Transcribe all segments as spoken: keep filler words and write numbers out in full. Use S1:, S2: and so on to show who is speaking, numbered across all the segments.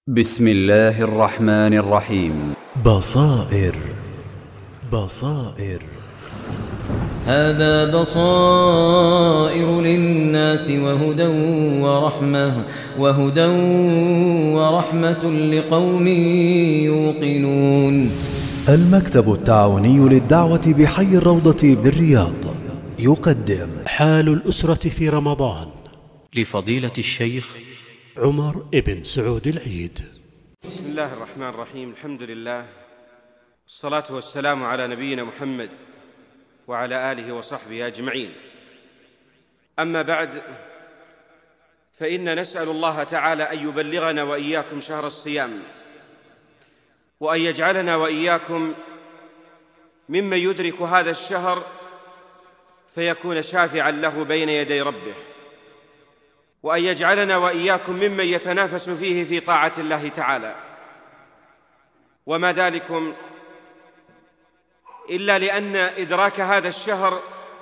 S1: بسم الله الرحمن الرحيم.
S2: بصائر بصائر
S3: هذا بصائر للناس وهدى ورحمة وهدى ورحمة لقوم يوقنون.
S2: المكتب التعاوني للدعوة بحي الروضة بالرياض يقدم
S4: حال الأسرة في رمضان
S5: لفضيلة الشيخ
S4: عمر ابن سعود العيد.
S6: بسم الله الرحمن الرحيم. الحمد لله والصلاة والسلام على نبينا محمد وعلى آله وصحبه أجمعين. أما بعد، فإن نسأل الله تعالى أن يبلغنا وإياكم شهر الصيام، وأن يجعلنا وإياكم ممن يدرك هذا الشهر فيكون شافعا له بين يدي ربه، وأن يجعلنا وإياكم ممن يتنافس فيه في طاعة الله تعالى. وما ذلكم إلا لأن إدراك هذا الشهر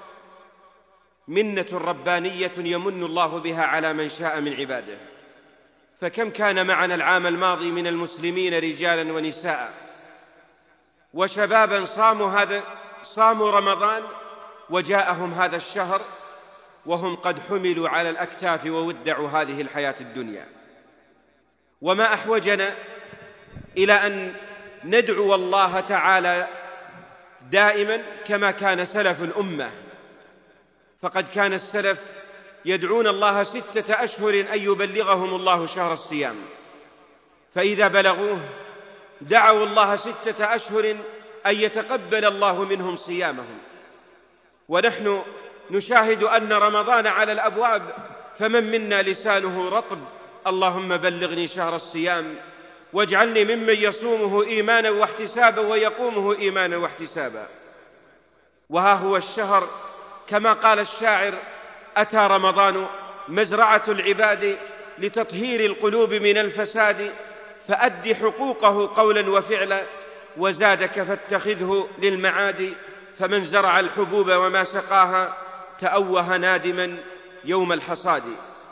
S6: منة ربانية يمن الله بها على من شاء من عباده. فكم كان معنا العام الماضي من المسلمين رجالا ونساء وشبابا صاموا, هذا صاموا رمضان وجاءهم هذا الشهر وهم قد حملوا على الأكتاف وودعوا هذه الحياة الدنيا. وما أحوجنا إلى أن ندعو الله تعالى دائما كما كان سلف الأمة، فقد كان السلف يدعون الله ستة أشهر أن يبلغهم الله شهر الصيام، فإذا بلغوه دعوا الله ستة أشهر أن يتقبل الله منهم صيامهم. ونحن نشاهد أن رمضان على الأبواب، فمن منا لسانه رطب: اللهم بلغني شهر الصيام واجعلني ممن يصومه إيمانا واحتسابا ويقومه إيمانا واحتسابا. وها هو الشهر كما قال الشاعر: أتى رمضان مزرعة العباد لتطهير القلوب من الفساد، فأد حقوقه قولا وفعلا وزادك فاتخذه للمعاد، فمن زرع الحبوب وما سقاها تأوه نادما يوم الحصاد.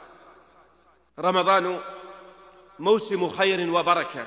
S6: رمضان موسم خير وبركة،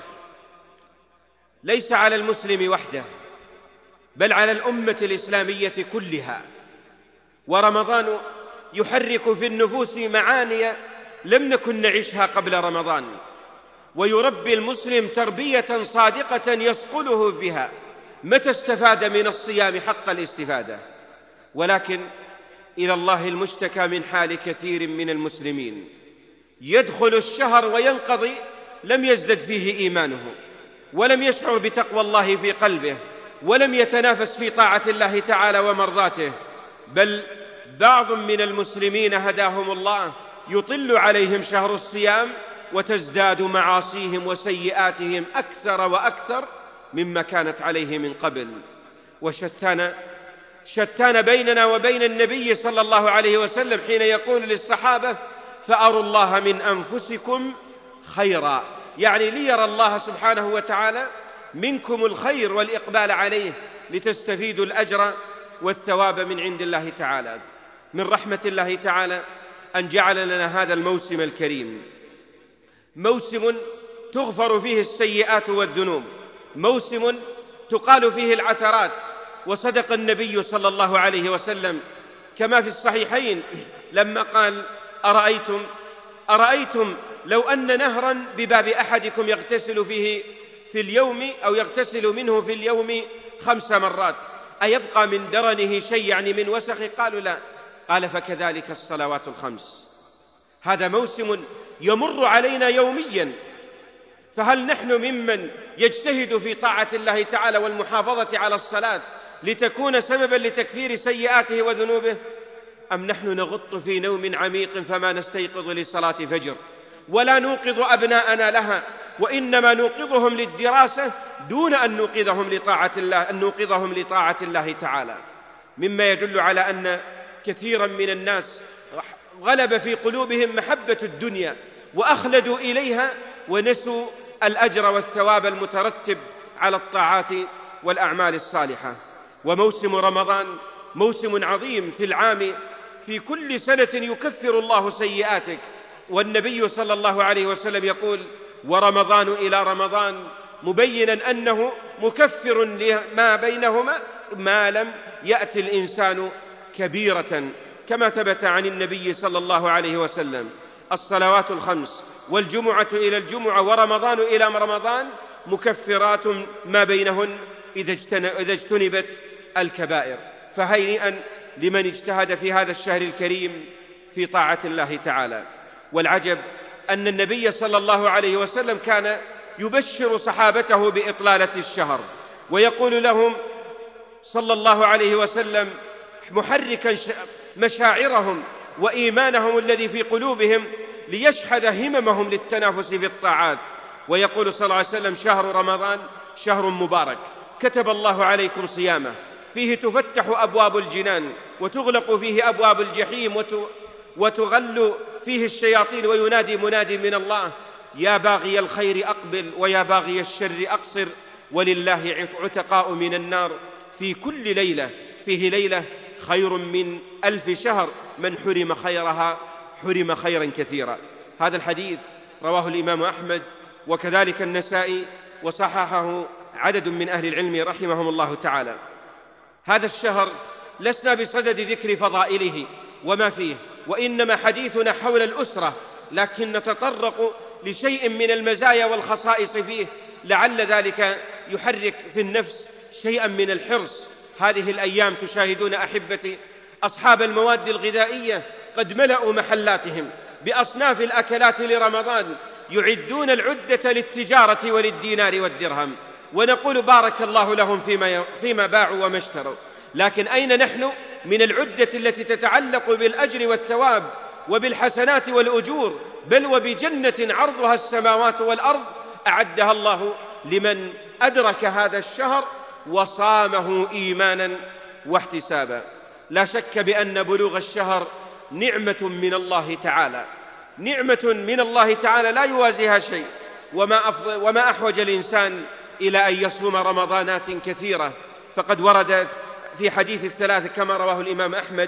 S6: ليس على المسلم وحده بل على الأمة الإسلامية كلها. ورمضان يحرك في النفوس معاني لم نكن نعيشها قبل رمضان، ويربي المسلم تربية صادقة يصقله بها متى استفاد من الصيام حق الاستفادة. ولكن إلى الله المشتكى من حال كثير من المسلمين: يدخل الشهر وينقضي لم يزدد فيه إيمانه، ولم يشعر بتقوى الله في قلبه، ولم يتنافس في طاعة الله تعالى ومرضاته، بل بعض من المسلمين هداهم الله يطل عليهم شهر الصيام وتزداد معاصيهم وسيئاتهم أكثر وأكثر مما كانت عليه من قبل. وشتان شتان بيننا وبين النبي صلى الله عليه وسلم حين يقول للصحابة: فأروا الله من أنفسكم خيرا، يعني ليرى الله سبحانه وتعالى منكم الخير والإقبال عليه لتستفيدوا الأجر والثواب من عند الله تعالى. من رحمة الله تعالى أن جعل لنا هذا الموسم الكريم، موسم تغفر فيه السيئات والذنوب، موسم تقال فيه العثرات. وصدق النبي صلى الله عليه وسلم كما في الصحيحين لما قال: أرأيتم أرأيتم لو أن نهرا بباب أحدكم يغتسل فيه في اليوم أو يغتسل منه في اليوم خمس مرات أيبقى من درنه شيء، يعني من وسخ؟ قالوا لا. قال: فكذلك الصلوات الخمس. هذا موسم يمر علينا يوميا، فهل نحن ممن يجتهد في طاعة الله تعالى والمحافظة على الصلاة لتكون سببا لتكفير سيئاته وذنوبه، أم نحن نغط في نوم عميق فما نستيقظ لصلاة فجر ولا نوقظ أبناءنا لها، وإنما نوقظهم للدراسة دون أن نوقظهم لطاعة الله أن نوقظهم لطاعة الله تعالى، مما يدل على أن كثيرا من الناس غلب في قلوبهم محبة الدنيا وأخلدوا إليها ونسوا الأجر والثواب المترتب على الطاعات والأعمال الصالحة. وموسم رمضان موسم عظيم في العام، في كل سنة يكفر الله سيئاتك. والنبي صلى الله عليه وسلم يقول: ورمضان إلى رمضان، مبينا أنه مكفر لما بينهما ما لم يأتي الإنسان كبيرة، كما ثبت عن النبي صلى الله عليه وسلم: الصلوات الخمس والجمعة إلى الجمعة ورمضان إلى رمضان مكفرات ما بينهن إذا اجتنبت الكبائر. فهيئا لمن اجتهد في هذا الشهر الكريم في طاعة الله تعالى. والعجب أن النبي صلى الله عليه وسلم كان يبشر صحابته بإطلالة الشهر، ويقول لهم صلى الله عليه وسلم محركا مشاعرهم وإيمانهم الذي في قلوبهم ليشحذ هممهم للتنافس في الطاعات، ويقول صلى الله عليه وسلم: شهر رمضان شهر مبارك كتب الله عليكم صيامه، فيه تفتح أبواب الجنان وتغلق فيه أبواب الجحيم وتغل فيه الشياطين، وينادي منادي من الله: يا باغي الخير أقبل ويا باغي الشر أقصر، ولله عتقاء من النار في كل ليلة، فيه ليلة خير من ألف شهر، من حرم خيرها حرم خيرا كثيرا. هذا الحديث رواه الإمام أحمد وكذلك النسائي، وصححه عدد من أهل العلم رحمهم الله تعالى. هذا الشهر لسنا بصدد ذكر فضائله وما فيه، وإنما حديثنا حول الأسرة، لكن نتطرق لشيء من المزايا والخصائص فيه، لعل ذلك يحرك في النفس شيئا من الحرص. هذه الأيام تشاهدون أحبتي أصحاب المواد الغذائية قد ملأوا محلاتهم بأصناف الأكلات لرمضان، يعدون العدة للتجارة وللدينار والدرهم، ونقول بارك الله لهم فيما, فيما باعوا وما اشتروا. لكن أين نحن من العدة التي تتعلق بالأجر والثواب وبالحسنات والأجور، بل وبجنة عرضها السماوات والأرض أعدها الله لمن أدرك هذا الشهر وصامه إيمانا واحتسابا. لا شك بأن بلوغ الشهر نعمة من الله تعالى، نعمة من الله تعالى لا يوازيها شيء، وما, أفضل وما أحوج الإنسان إلى أن يصوم رمضانات كثيرة. فقد ورد في حديث الثلاثة كما رواه الإمام أحمد،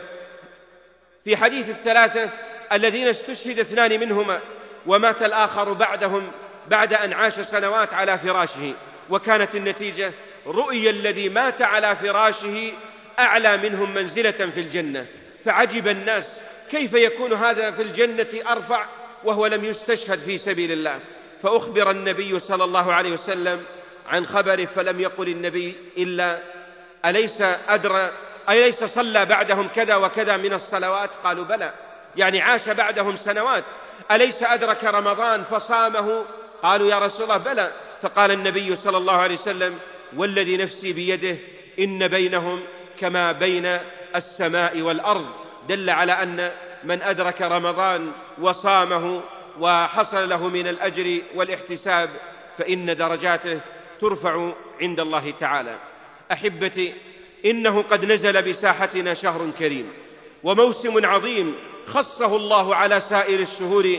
S6: في حديث الثلاثة الذين استشهد اثنان منهما ومات الآخر بعدهم بعد أن عاش سنوات على فراشه، وكانت النتيجة رؤيا الذي مات على فراشه أعلى منهم منزلة في الجنة. فعجب الناس كيف يكون هذا في الجنة أرفع وهو لم يستشهد في سبيل الله. فأخبر النبي صلى الله عليه وسلم عن خبره، فلم يقل النبي إلا أليس أدرى أليس صلى بعدهم كذا وكذا من الصلوات؟ قالوا بلى، يعني عاش بعدهم سنوات. أليس أدرك رمضان فصامه؟ قالوا يا رسول الله بلى. فقال النبي صلى الله عليه وسلم: والذي نفسي بيده إن بينهم كما بين السماء والأرض. دل على أن من أدرك رمضان وصامه وحصل له من الأجر والاحتساب فإن درجاته ترفع عند الله تعالى. أحبتي، إنه قد نزل بساحتنا شهر كريم وموسم عظيم خصه الله على سائر الشهور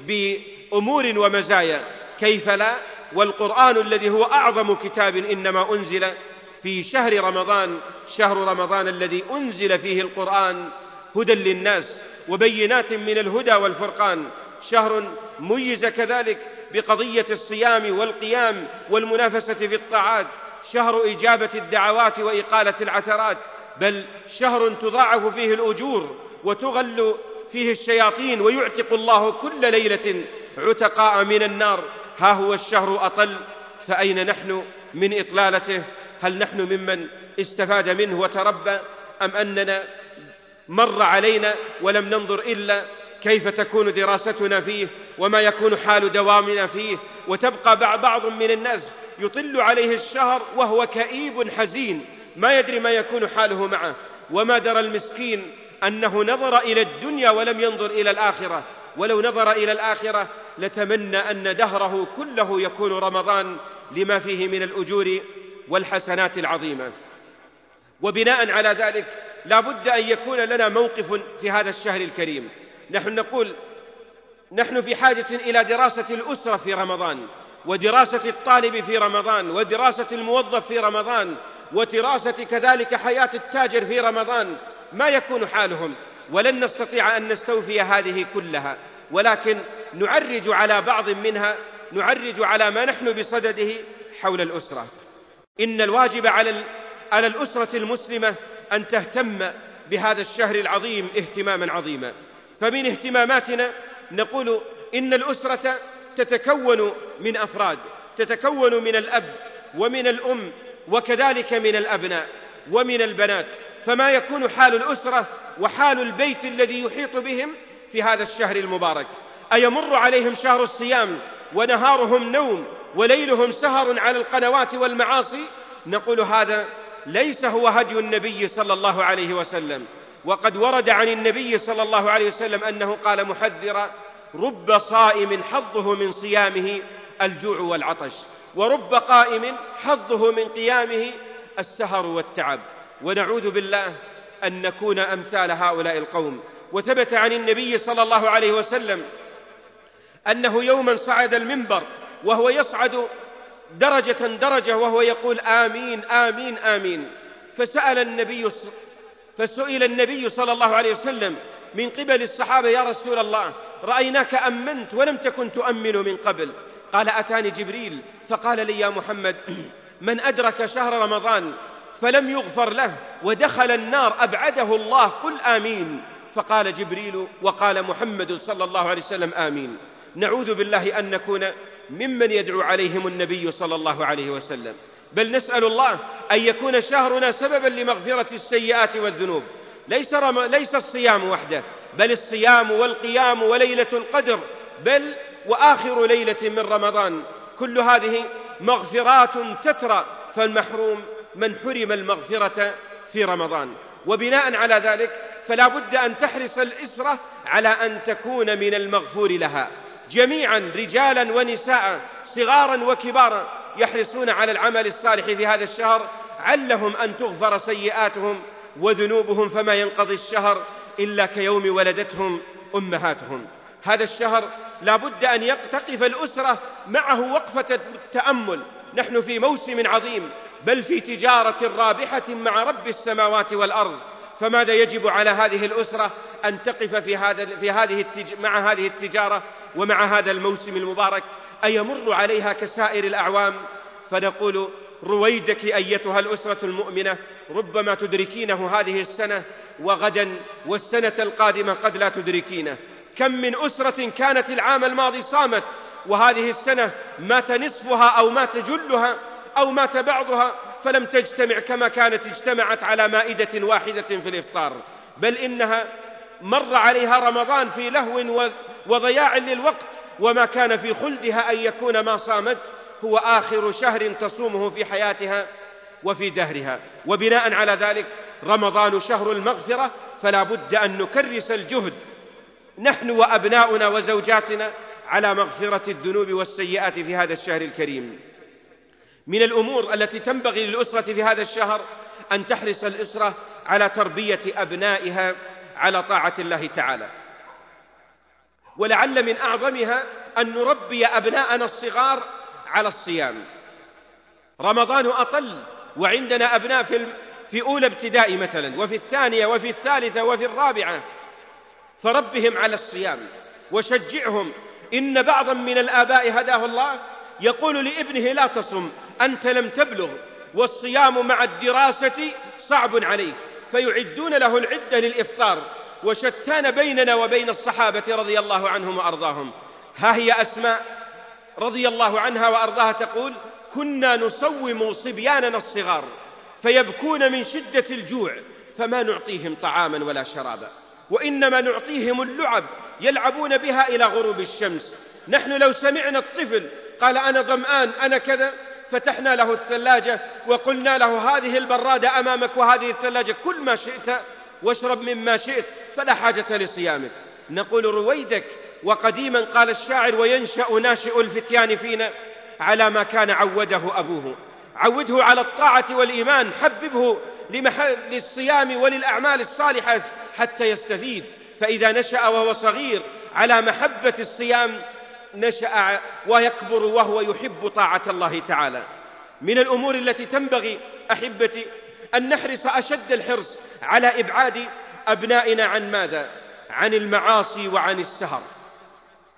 S6: بأمور ومزايا، كيف لا؟ والقرآن الذي هو أعظم كتاب إنما أنزل في شهر رمضان، شهر رمضان الذي أنزل فيه القرآن هدى للناس وبينات من الهدى والفرقان، شهر ميز كذلك بقضية الصيام والقيام والمنافسة في الطاعات، شهر إجابة الدعوات وإقالة العثرات، بل شهر تضاعف فيه الأجور وتغل فيه الشياطين ويعتق الله كل ليلة عتقاء من النار. ها هو الشهر أطل، فأين نحن من إطلالته؟ هل نحن ممن استفاد منه وتربى، أم أننا مر علينا ولم ننظر إلا كيف تكون دراستنا فيه وما يكون حال دوامنا فيه؟ وتبقى بعض من الناس يطل عليه الشهر وهو كئيب حزين ما يدري ما يكون حاله معه، وما درى المسكين أنه نظر إلى الدنيا ولم ينظر إلى الآخرة، ولو نظر إلى الآخرة لتمنى أن دهره كله يكون رمضان لما فيه من الأجور والحسنات العظيمة. وبناء على ذلك لا بد أن يكون لنا موقف في هذا الشهر الكريم. نحن نقول نحن في حاجة إلى دراسة الأسرة في رمضان، ودراسة الطالب في رمضان، ودراسة الموظف في رمضان، ودراسة كذلك حياة التاجر في رمضان، ما يكون حالهم، ولن نستطيع أن نستوفي هذه كلها، ولكن نعرج على بعض منها نعرج على ما نحن بصدده حول الأسرة. إن الواجب على على الأسرة المسلمة أن تهتم بهذا الشهر العظيم اهتماما عظيما. فمن اهتماماتنا نقول إن الأسرة تتكون من أفراد، تتكون من الأب ومن الأم وكذلك من الأبناء ومن البنات. فما يكون حال الأسرة وحال البيت الذي يحيط بهم في هذا الشهر المبارك؟ أيمر عليهم شهر الصيام ونهارهم نوم وليلهم سهر على القنوات والمعاصي؟ نقول هذا ليس هو هدي النبي صلى الله عليه وسلم. وقد ورد عن النبي صلى الله عليه وسلم أنه قال محذرا: رب صائم حظه من صيامه الجوع والعطش، ورب قائم حظه من قيامه السهر والتعب. ونعوذ بالله أن نكون أمثال هؤلاء القوم. وثبت عن النبي صلى الله عليه وسلم أنه يوما صعد المنبر وهو يصعد درجة درجة وهو يقول آمين آمين آمين، فسأل النبي فسئل النبي صلى الله عليه وسلم من قبل الصحابة: يا رسول الله، رأيناك أمنت ولم تكن تؤمن من قبل. قال: أتاني جبريل فقال لي: يا محمد، من أدرك شهر رمضان فلم يغفر له ودخل النار أبعده الله، قل آمين. فقال جبريل وقال محمد صلى الله عليه وسلم آمين. نعوذ بالله أن نكون ممن يدعو عليهم النبي صلى الله عليه وسلم. بل نسأل الله أن يكون شهرنا سببا لمغفرة السيئات والذنوب. ليس, رم... ليس الصيام وحده، بل الصيام والقيام وليلة القدر، بل وآخر ليلة من رمضان، كل هذه مغفرات تترى، فالمحروم من حرم المغفرة في رمضان. وبناء على ذلك فلا بد أن تحرص الأسرة على أن تكون من المغفور لها جميعا، رجالا ونساء، صغارا وكبارا، يحرصون على العمل الصالح في هذا الشهر علهم أن تغفر سيئاتهم وذنوبهم، فما ينقضي الشهر إلا كيوم ولدتهم أمهاتهم. هذا الشهر لا بد أن تقف الأسرة معه وقفة التأمل. نحن في موسم عظيم، بل في تجارة رابحة مع رب السماوات والأرض. فماذا يجب على هذه الأسرة؟ أن تقف في هذا في هذه التج... مع هذه التجارة ومع هذا الموسم المبارك، أيمر عليها كسائر الأعوام. فنقول: رويدك أيتها الأسرة المؤمنة، ربما تدركينه هذه السنة، وغدا والسنة القادمة قد لا تدركينه. كم من أسرة كانت العام الماضي صامت، وهذه السنة مات نصفها أو مات جلها أو مات بعضها، فلم تجتمع كما كانت اجتمعت على مائدة واحدة في الإفطار، بل إنها مر عليها رمضان في لهو وضياع للوقت، وما كان في خلدها أن يكون ما صامت هو آخر شهر تصومه في حياتها وفي دهرها. وبناء على ذلك رمضان شهر المغفرة، فلا بد أن نكرس الجهد نحن وأبناؤنا وزوجاتنا على مغفرة الذنوب والسيئات في هذا الشهر الكريم. من الأمور التي تنبغي للأسرة في هذا الشهر أن تحرص الأسرة على تربية أبنائها على طاعة الله تعالى، ولعل من أعظمها أن نربي أبناءنا الصغار على الصيام. رمضان أطل، وعندنا أبناء في في أولى ابتدائي مثلا، وفي الثانية وفي الثالثة وفي الرابعة، فربهم على الصيام وشجعهم. إن بعضا من الآباء هداه الله يقول لابنه: لا تصم، أنت لم تبلغ، والصيام مع الدراسة صعب عليك، فيعدون له العدة للإفطار. وشتان بيننا وبين الصحابة رضي الله عنهم وأرضاهم. ها هي أسماء رضي الله عنها وأرضاها تقول: كنا نصوم صبياننا الصغار فيبكون من شدة الجوع، فما نعطيهم طعاما ولا شرابا، وإنما نعطيهم اللعب يلعبون بها إلى غروب الشمس. نحن لو سمعنا الطفل قال: أنا ظمآن، أنا كذا، فتحنا له الثلاجة وقلنا له: هذه البرادة أمامك وهذه الثلاجة، كل ما شئت واشرب مما شئت، فلا حاجة لصيامك. نقول: رويدك. وقديما قال الشاعر: وينشأ ناشئ الفتيان فينا على ما كان عوده أبوه. عوده على الطاعة والإيمان، حببه للصيام وللأعمال الصالحة حتى يستفيد. فإذا نشأ وهو صغير على محبة الصيام نشأ ويكبر وهو يحب طاعة الله تعالى. من الأمور التي تنبغي أحبتي أن نحرص أشد الحرص على إبعاد أبنائنا عن ماذا؟ عن المعاصي وعن السهر.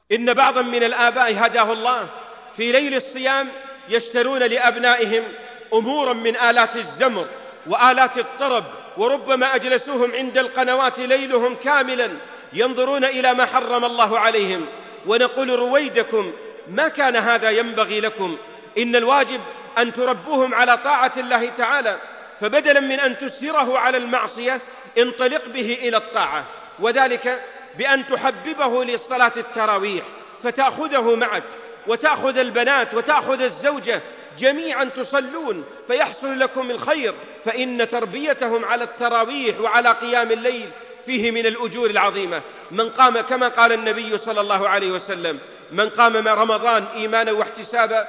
S6: إن بعضا من الآباء هداه الله في ليل الصيام يشترون لأبنائهم أمورا من آلات الزمر وآلات الطرب، وربما أجلسوهم عند القنوات ليلهم كاملا ينظرون إلى ما حرم الله عليهم، ونقول رويدكم ما كان هذا ينبغي لكم، إن الواجب أن تربوهم على طاعة الله تعالى، فبدلا من أن تسهره على المعصية انطلق به إلى الطاعة، وذلك بأن تحببه لصلاة التراويح فتأخذه معك، وتأخذ البنات وتأخذ الزوجة جميعا تصلون فيحصل لكم الخير، فإن تربيتهم على التراويح وعلى قيام الليل فيه من الأجور العظيمة. من قام كما قال النبي صلى الله عليه وسلم: من قام مع رمضان إيمانا واحتسابا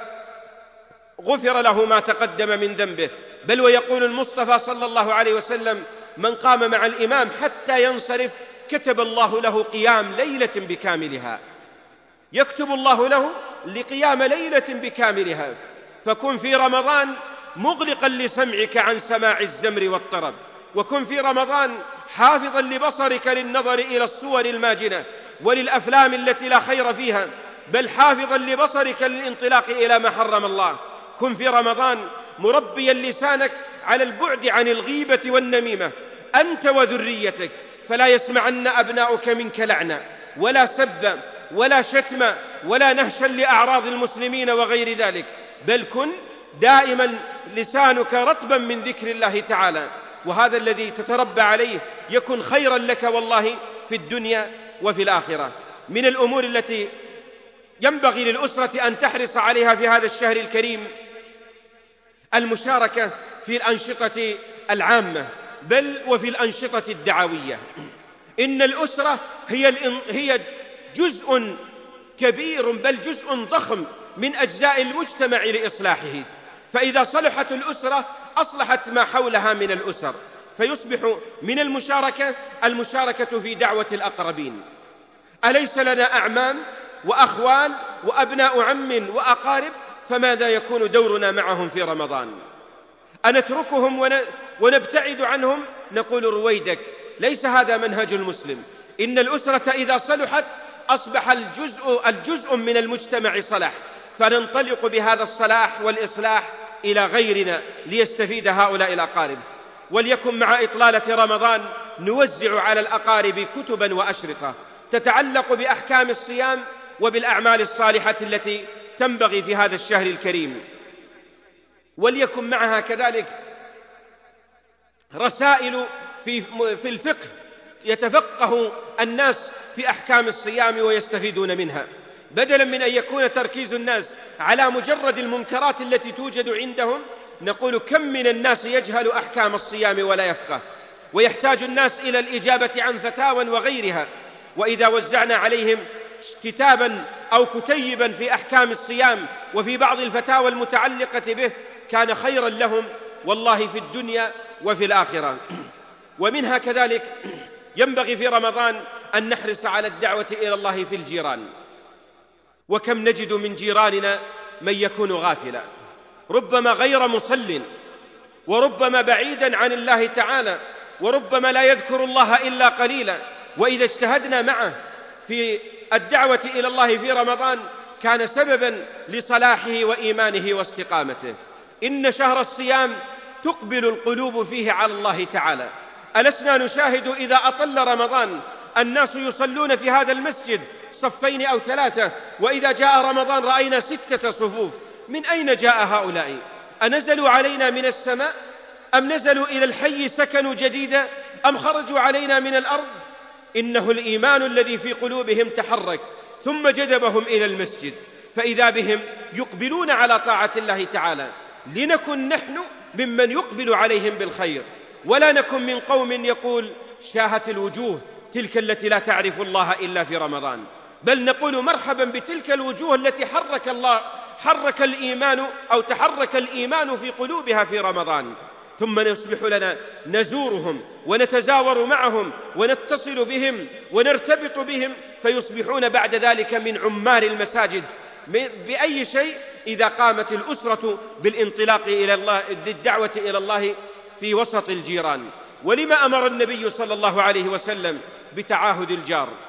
S6: غفر له ما تقدم من ذنبه. بل ويقول المصطفى صلى الله عليه وسلم: من قام مع الإمام حتى ينصرف كتب الله له قيام ليلة بكاملها، يكتب الله له لقيام ليلة بكاملها. فكن في رمضان مغلقا لسمعك عن سماع الزمر والطرب، وكن في رمضان حافظا لبصرك للنظر إلى الصور الماجنة وللأفلام التي لا خير فيها، بل حافظا لبصرك للانطلاق إلى ما حرم الله. كن في رمضان مربيا لسانك على البعد عن الغيبة والنميمة أنت وذريتك، فلا يسمعن أبناؤك منك لعنة ولا سب ولا شتم ولا نهشا لأعراض المسلمين وغير ذلك، بل كن دائما لسانك رطبا من ذكر الله تعالى، وهذا الذي تتربى عليه يكن خيرا لك والله في الدنيا وفي الآخرة. من الأمور التي ينبغي للأسرة أن تحرص عليها في هذا الشهر الكريم المشاركة في الأنشطة العامة، بل وفي الأنشطة الدعوية. إن الأسرة هي هي جزء كبير بل جزء ضخم من أجزاء المجتمع لإصلاحه، فإذا صلحت الأسرة أصلحت ما حولها من الأسر، فيصبح من المشاركة المشاركة في دعوة الأقربين. أليس لنا أعمام وأخوال وأبناء عم وأقارب؟ فماذا يكون دورنا معهم في رمضان؟ أنتركهم ونبتعد عنهم؟ نقول رويدك ليس هذا منهج المسلم. إن الأسرة إذا صلحت أصبح الجزء, الجزء من المجتمع صلح، فننطلق بهذا الصلاح والإصلاح إلى غيرنا ليستفيد هؤلاء الأقارب. وليكن مع إطلالة رمضان نوزع على الأقارب كتبا وأشرطة تتعلق بأحكام الصيام وبالأعمال الصالحة التي تنبغي في هذا الشهر الكريم. وليكن معها كذلك رسائل في في الفقه يتفقه الناس في أحكام الصيام ويستفيدون منها، بدلا من أن يكون تركيز الناس على مجرد المنكرات التي توجد عندهم. نقول كم من الناس يجهل أحكام الصيام ولا يفقه، ويحتاج الناس إلى الإجابة عن فتاوى وغيرها، وإذا وزعنا عليهم كتابا أو كتيبا في أحكام الصيام وفي بعض الفتاوى المتعلقة به كان خيرا لهم والله في الدنيا وفي الآخرة. ومنها كذلك ينبغي في رمضان أن نحرص على الدعوة إلى الله في الجيران، وكم نجد من جيراننا من يكون غافلا، ربما غير مصل، وربما بعيدا عن الله تعالى، وربما لا يذكر الله إلا قليلا، وإذا اجتهدنا معه في الدعوة إلى الله في رمضان كان سببا لصلاحه وإيمانه واستقامته. إن شهر الصيام تقبل القلوب فيه على الله تعالى. ألسنا نشاهد إذا أطل رمضان الناس يصلون في هذا المسجد صفين أو ثلاثة، وإذا جاء رمضان رأينا ستة صفوف؟ من أين جاء هؤلاء؟ أنزلوا علينا من السماء أم نزلوا إلى الحي سكنوا جديدا أم خرجوا علينا من الأرض؟ إنه الإيمان الذي في قلوبهم تحرك ثم جذبهم إلى المسجد، فإذا بهم يقبلون على طاعة الله تعالى. لنكن نحن ممن يقبل عليهم بالخير، ولا نكن من قوم يقول شاهت الوجوه تلك التي لا تعرف الله إلا في رمضان، بل نقول مرحبا بتلك الوجوه التي حرك الله حرك الإيمان أو تحرك الإيمان في قلوبها في رمضان. ثم يصبح لنا نزورهم ونتزاور معهم ونتصل بهم ونرتبط بهم، فيصبحون بعد ذلك من عمار المساجد بأي شيء إذا قامت الأسرة بالانطلاق إلى الله بالدعوة إلى الله في وسط الجيران. ولما أمر النبي صلى الله عليه وسلم بتعاهد الجار؟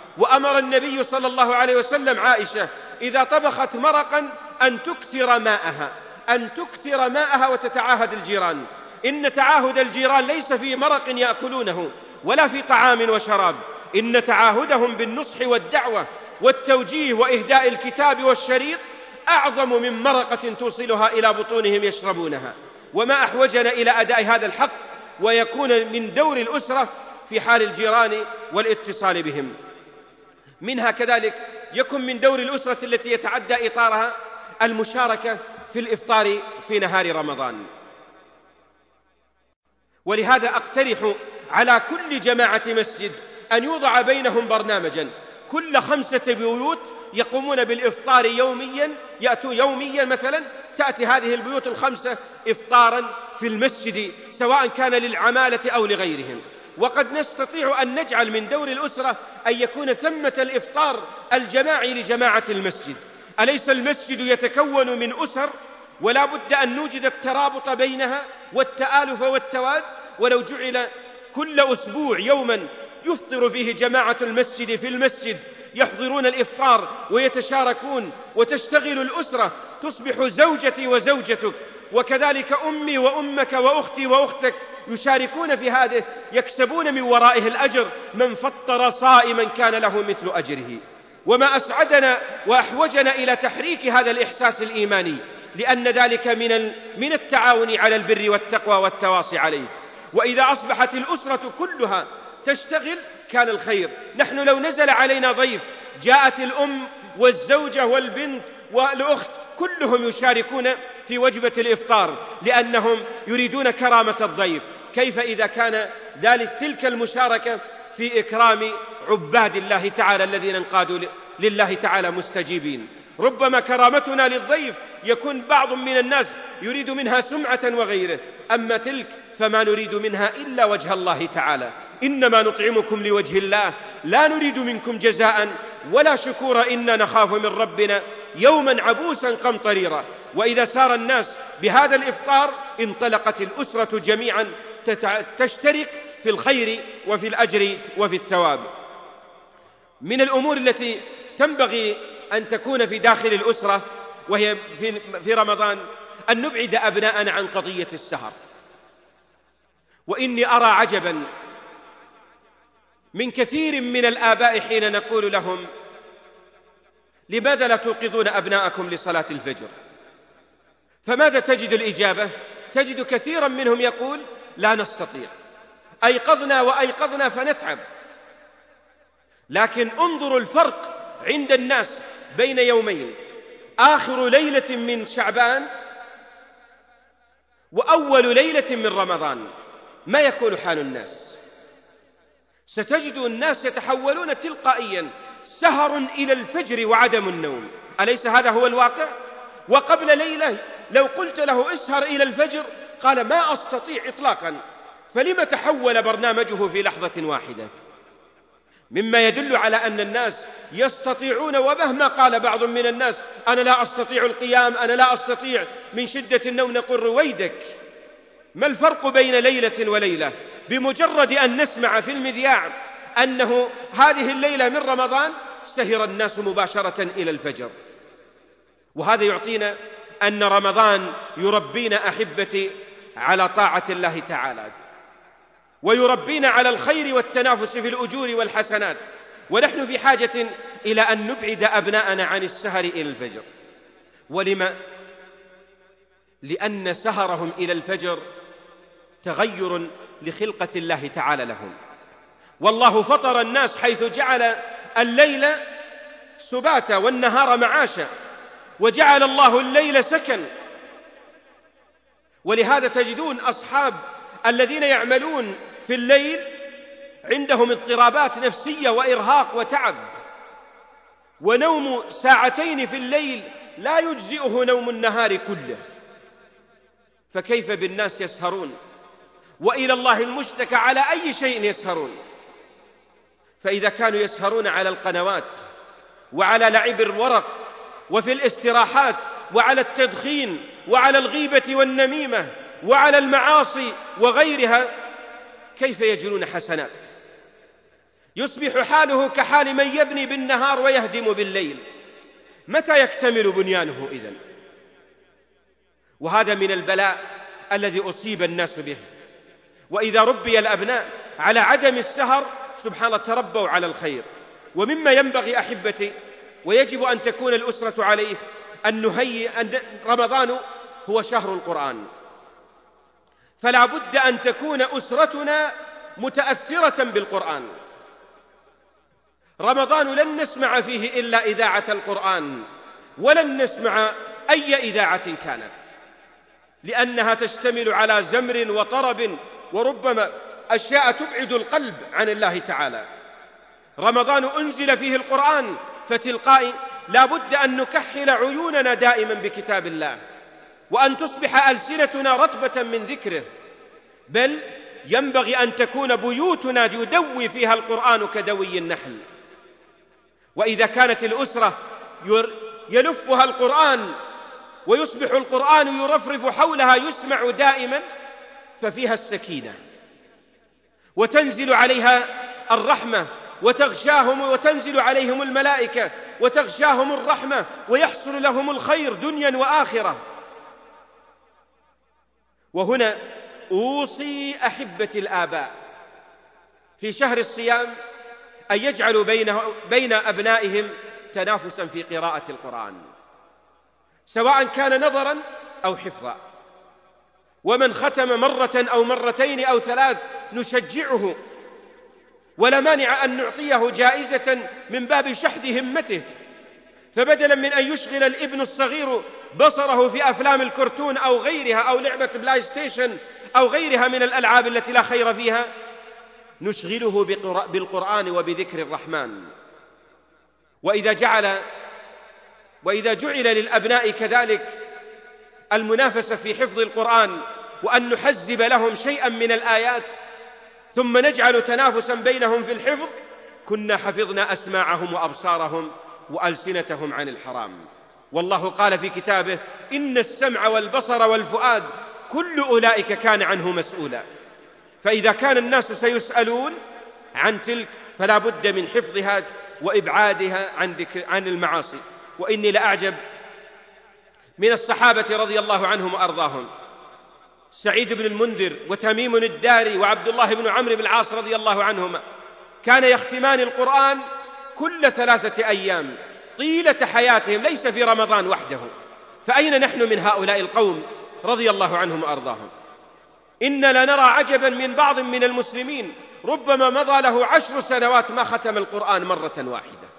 S6: وأمر النبي صلى الله عليه وسلم عائشة إذا طبخت مرقا أن تكثر ماءها أن تكثر ماءها وتتعاهد الجيران. إن تعاهد الجيران ليس في مرق يأكلونه ولا في طعام وشراب، إن تعاهدهم بالنصح والدعوة والتوجيه وإهداء الكتاب والشريط أعظم من مرقة توصلها إلى بطونهم يشربونها. وما أحوجنا إلى أداء هذا الحق ويكون من دور الأسرة في حال الجيران والاتصال بهم. منها كذلك يكون من دور الأسرة التي يتعدى إطارها المشاركة في الإفطار في نهار رمضان. ولهذا أقترح على كل جماعة مسجد أن يوضع بينهم برنامجا، كل خمسة بيوت يقومون بالإفطار يوميا، يأتوا يوميا مثلا تأتي هذه البيوت الخمسة إفطارا في المسجد، سواء كان للعمالة أو لغيرهم. وقد نستطيع أن نجعل من دور الأسرة أن يكون ثمة الإفطار الجماعي لجماعة المسجد. أليس المسجد يتكون من أسر، ولا بد أن نوجد الترابط بينها والتآلف والتواد؟ ولو جعل كل أسبوع يوما يفطر فيه جماعة المسجد في المسجد، يحضرون الإفطار ويتشاركون، وتشتغل الأسرة، تصبح زوجتي وزوجتك وكذلك أمي وأمك وأختي وأختك يشاركون في هذه، يكسبون من ورائه الأجر. من فطر صائما كان له مثل أجره. وما أسعدنا وأحوجنا إلى تحريك هذا الإحساس الإيماني، لأن ذلك من من التعاون على البر والتقوى والتواصي عليه. وإذا أصبحت الأسرة كلها تشتغل كان الخير. نحن لو نزل علينا ضيف جاءت الأم والزوجة والبنت والأخت كلهم يشاركون في وجبة الإفطار لأنهم يريدون كرامة الضيف. كيف إذا كان ذلك تلك المشاركة في إكرام عباد الله تعالى الذين انقادوا لله تعالى مستجيبين؟ ربما كرامتنا للضيف يكون بعض من الناس يريد منها سمعة وغيره، أما تلك فما نريد منها إلا وجه الله تعالى. إنما نطعمكم لوجه الله لا نريد منكم جزاء ولا شكورا إنا نخاف من ربنا يوما عبوسا قمطريرا. وإذا سار الناس بهذا الإفطار انطلقت الأسرة جميعا تشترك في الخير وفي الأجر وفي الثواب. من الأمور التي تنبغي أن تكون في داخل الأسرة وهي في رمضان أن نبعد أبناءنا عن قضية السهر. وإني أرى عجبا من كثير من الآباء حين نقول لهم لماذا لا توقظون أبناءكم لصلاة الفجر؟ فماذا تجد الإجابة؟ تجد كثيرا منهم يقول لا نستطيع، أيقظنا وأيقظنا فنتعب. لكن انظروا الفرق عند الناس بين يومين، آخر ليلة من شعبان وأول ليلة من رمضان، ما يكون حال الناس؟ ستجد الناس يتحولون تلقائيا سهر إلى الفجر وعدم النوم. أليس هذا هو الواقع؟ وقبل ليلة لو قلت له اسهر إلى الفجر قال ما أستطيع إطلاقا. فلما تحول برنامجه في لحظة واحدة؟ مما يدل على أن الناس يستطيعون، ومهما قال بعض من الناس أنا لا أستطيع القيام، أنا لا أستطيع من شدة النوم، نقول رويدك. ما الفرق بين ليلة وليلة؟ بمجرد أن نسمع في المذياع أنه هذه الليلة من رمضان سهر الناس مباشرة إلى الفجر. وهذا يعطينا أن رمضان يربينا أحبتي على طاعة الله تعالى، ويربينا على الخير والتنافس في الأجور والحسنات. ونحن في حاجة إلى أن نبعد أبناءنا عن السهر إلى الفجر. ولما؟ لأن سهرهم إلى الفجر تغير لخلقة الله تعالى لهم. والله فطر الناس حيث جعل الليل سباتا والنهار معاشا، وجعل الله الليل سكن. ولهذا تجدون أصحاب الذين يعملون في الليل عندهم اضطرابات نفسية وإرهاق وتعب، ونوم ساعتين في الليل لا يجزئه نوم النهار كله. فكيف بالناس يسهرون وإلى الله المشتكى على أي شيء يسهرون؟ فإذا كانوا يسهرون على القنوات وعلى لعب الورق وفي الاستراحات وعلى التدخين وعلى الغيبة والنميمة وعلى المعاصي وغيرها، كيف يجنون حسنات؟ يصبح حاله كحال من يبني بالنهار ويهدم بالليل. متى يكتمل بنيانه إذن؟ وهذا من البلاء الذي أصيب الناس به. وإذا ربي الأبناء على عدم السهر سبحان الله تربوا على الخير. ومما ينبغي أحبتي ويجب أن تكون الأسرة عليه أن نهيئ أن رمضان هو شهر القرآن، فلا بد أن تكون أسرتنا متأثرة بالقرآن. رمضان لن نسمع فيه إلا إذاعة القرآن، ولن نسمع أي إذاعة كانت، لأنها تشتمل على زمر وطرب وربما أشياء تبعد القلب عن الله تعالى. رمضان أنزل فيه القرآن، فتلقائي لا بد أن نكحل عيوننا دائما بكتاب الله، وأن تصبح ألسنتنا رطبة من ذكره، بل ينبغي أن تكون بيوتنا يدوي فيها القرآن كدوي النحل. وإذا كانت الأسرة يلفها القرآن ويصبح القرآن يرفرف حولها يسمع دائما، ففيها السكينة وتنزل عليها الرحمة وتغشاهم وتنزل عليهم الملائكة وتغشاهم الرحمة ويحصل لهم الخير دنيا وآخرة. وهنا أوصي أحبة الآباء في شهر الصيام أن يجعلوا بين, بين أبنائهم تنافسا في قراءة القرآن، سواء كان نظرا أو حفظا. ومن ختم مرة أو مرتين أو ثلاث نشجعه، ولا مانع أن نعطيه جائزة من باب شحذ همته. فبدلا من أن يشغل الابن الصغير بصره في أفلام الكرتون أو غيرها أو لعبة بلاي ستيشن أو غيرها من الألعاب التي لا خير فيها، نشغله بالقرآن وبذكر الرحمن. وإذا جعل وإذا جعل للأبناء كذلك المنافسة في حفظ القرآن، وأن نحزب لهم شيئا من الآيات ثم نجعل تنافسا بينهم في الحفظ، كنا حفظنا أسماعهم وأبصارهم وألسنتهم عن الحرام. والله قال في كتابه: إن السمع والبصر والفؤاد كل أولئك كان عنه مسؤولا. فإذا كان الناس سيسألون عن تلك فلا بد من حفظها وإبعادها عن, ذكر عن المعاصي. وإني لأعجب من الصحابة رضي الله عنهم وأرضاهم، سعيد بن المنذر وتميم الداري وعبد الله بن عمرو بن العاص رضي الله عنهما، كان يختمان القرآن كل ثلاثة أيام طيلة حياتهم، ليس في رمضان وحده. فأين نحن من هؤلاء القوم رضي الله عنهم وأرضاهم؟ إن لنرى عجبا من بعض من المسلمين ربما مضى له عشر سنوات ما ختم القرآن مرة واحدة.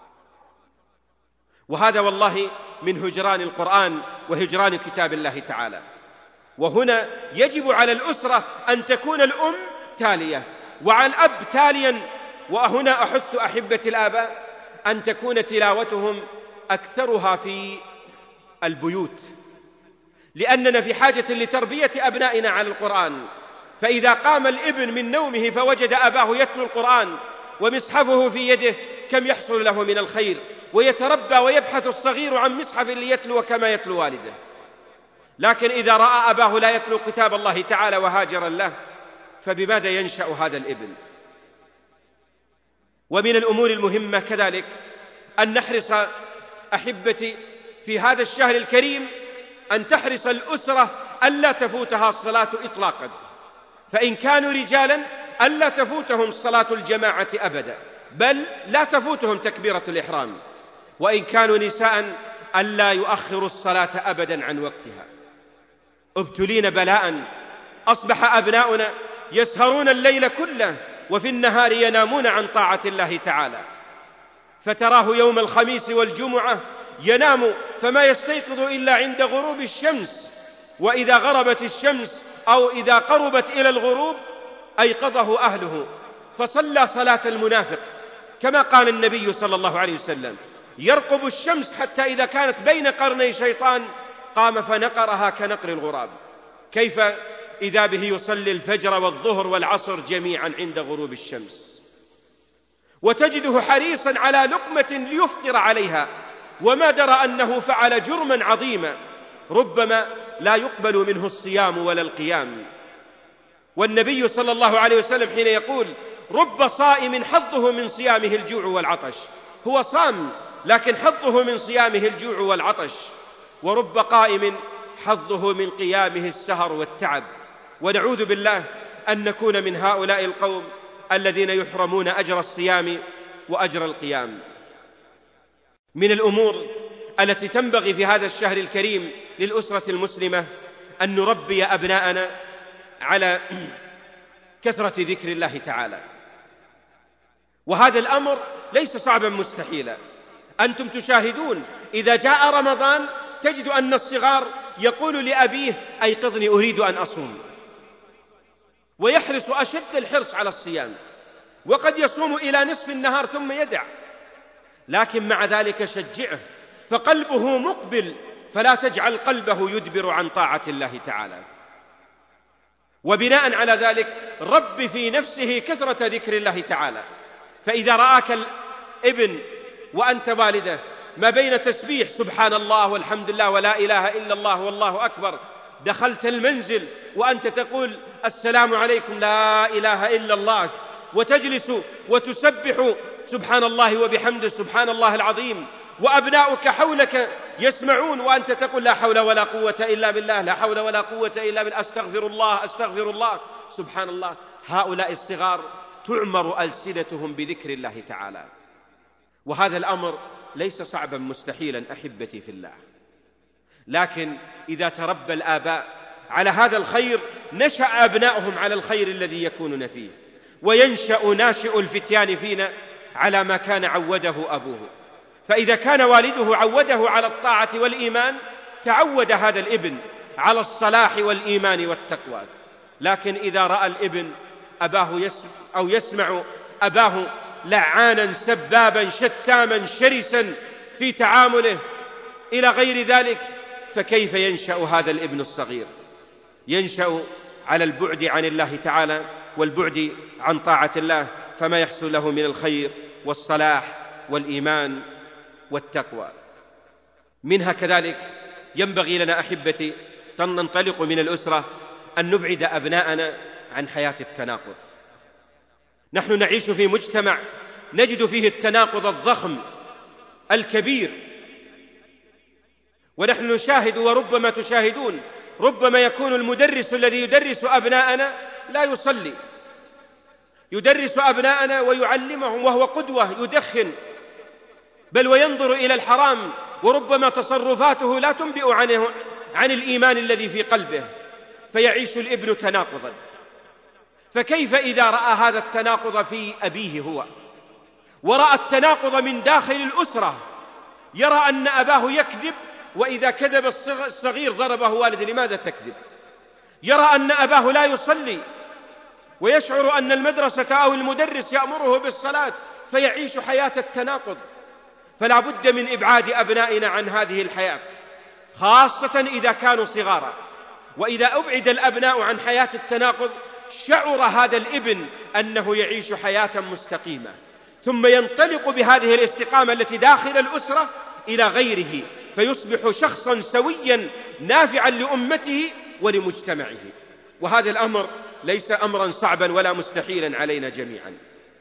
S6: وهذا والله من هجران القرآن وهجران كتاب الله تعالى. وهنا يجب على الأسرة أن تكون الأم تالية وعلى الأب تاليا. وهنا أحث أحبة الآباء أن تكون تلاوتهم أكثرها في البيوت، لأننا في حاجة لتربية أبنائنا على القرآن. فإذا قام الابن من نومه فوجد أباه يتلو القرآن ومصحفه في يده، كم يحصل له من الخير، ويتربى ويبحث الصغير عن مصحف ليتلو كما يتلو والده. لكن إذا رأى أباه لا يتلو كتاب الله تعالى وهاجرا له، فبماذا ينشأ هذا الابن؟ ومن الأمور المهمة كذلك أن نحرص أحبتي في هذا الشهر الكريم أن تحرص الأسرة ألا تفوتها الصلاة إطلاقا. فإن كانوا رجالا ألا تفوتهم صلاة الجماعة أبدا، بل لا تفوتهم تكبيرة الإحرام. وإن كانوا نساء ألا يؤخروا الصلاة أبدا عن وقتها. ابتلين بلاء، أصبح أبناؤنا يسهرون الليل كله وفي النهار ينامون عن طاعة الله تعالى. فتراه يوم الخميس والجمعة ينام فما يستيقظ إلا عند غروب الشمس، وإذا غربت الشمس أو إذا قربت إلى الغروب أيقظه أهله فصلى صلاة المنافق، كما قال النبي صلى الله عليه وسلم: يرقب الشمس حتى إذا كانت بين قرني شيطان قام فنقرها كنقر الغراب. كيف إذا به يصلي الفجر والظهر والعصر جميعا عند غروب الشمس؟ وتجده حريصا على لقمة ليفطر عليها، وما درى أنه فعل جرما عظيما ربما لا يقبل منه الصيام ولا القيام. والنبي صلى الله عليه وسلم حين يقول: رب صائم حظه من صيامه الجوع والعطش، هو صام لكن حظه من صيامه الجوع والعطش، ورب قائم حظه من قيامه السهر والتعب. ونعوذ بالله أن نكون من هؤلاء القوم الذين يحرمون أجر الصيام وأجر القيام. من الأمور التي تنبغي في هذا الشهر الكريم للأسرة المسلمة أن نربي أبناءنا على كثرة ذكر الله تعالى، وهذا الأمر ليس صعبا مستحيلا. أنتم تشاهدون إذا جاء رمضان تجد أن الصغار يقول لأبيه أيقظني أريد أن أصوم، ويحرص أشد الحرص على الصيام، وقد يصوم إلى نصف النهار ثم يدع، لكن مع ذلك شجعه فقلبه مقبل، فلا تجعل قلبه يدبر عن طاعة الله تعالى. وبناء على ذلك رب في نفسه كثرة ذكر الله تعالى، فإذا رآك الابن وأنت والده ما بين تسبيح سبحان الله والحمد لله ولا إله إلا الله والله أكبر، دخلت المنزل وأنت تقول السلام عليكم لا إله إلا الله، وتجلس وتسبح سبحان الله وبحمده سبحان الله العظيم، وأبناؤك حولك يسمعون وأنت تقول لا حول ولا قوة إلا بالله، لا حول ولا قوة إلا بالله، أستغفر الله أستغفر الله، سبحان الله. هؤلاء الصغار تعمر ألسنتهم بذكر الله تعالى، وهذا الأمر ليس صعبا مستحيلا أحبتي في الله. لكن إذا تربى الآباء على هذا الخير نشأ أبناؤهم على الخير الذي يكونون فيه، وينشأ ناشئ الفتيان فينا على ما كان عوده أبوه. فإذا كان والده عوده على الطاعة والإيمان تعود هذا الابن على الصلاح والإيمان والتقوى. لكن إذا رأى الابن أباه يسمع أو يسمع أباه لعانا سبابا شتاما شرسا في تعامله إلى غير ذلك، فكيف ينشأ هذا الابن الصغير؟ ينشأ على البعد عن الله تعالى والبعد عن طاعة الله، فما يحصل له من الخير والصلاح والإيمان والتقوى. منها كذلك ينبغي لنا أحبتي أن ننطلق من الأسرة أن نبعد أبناءنا عن حياة التناقض. نحن نعيش في مجتمع نجد فيه التناقض الضخم الكبير، ونحن نشاهد وربما تشاهدون ربما يكون المدرس الذي يدرس أبناءنا لا يصلي، يدرس أبناءنا ويعلمهم وهو قدوة يدخن بل وينظر إلى الحرام، وربما تصرفاته لا تنبئ عنه عن الإيمان الذي في قلبه، فيعيش الابن تناقضا. فكيف إذا رأى هذا التناقض في أبيه هو، ورأى التناقض من داخل الأسرة، يرى أن أباه يكذب، وإذا كذب الصغير ضربه والد لماذا تكذب؟ يرى أن أباه لا يصلي، ويشعر أن المدرسة أو المدرس يأمره بالصلاة، فيعيش حياة التناقض. فلا بد من إبعاد أبنائنا عن هذه الحياة، خاصة إذا كانوا صغارا. وإذا أبعد الأبناء عن حياة التناقض شعر هذا الابن أنه يعيش حياة مستقيمة، ثم ينطلق بهذه الاستقامة التي داخل الأسرة إلى غيره، فيصبح شخصا سويا نافعا لأمته ولمجتمعه. وهذا الأمر ليس أمرا صعبا ولا مستحيلا علينا جميعا.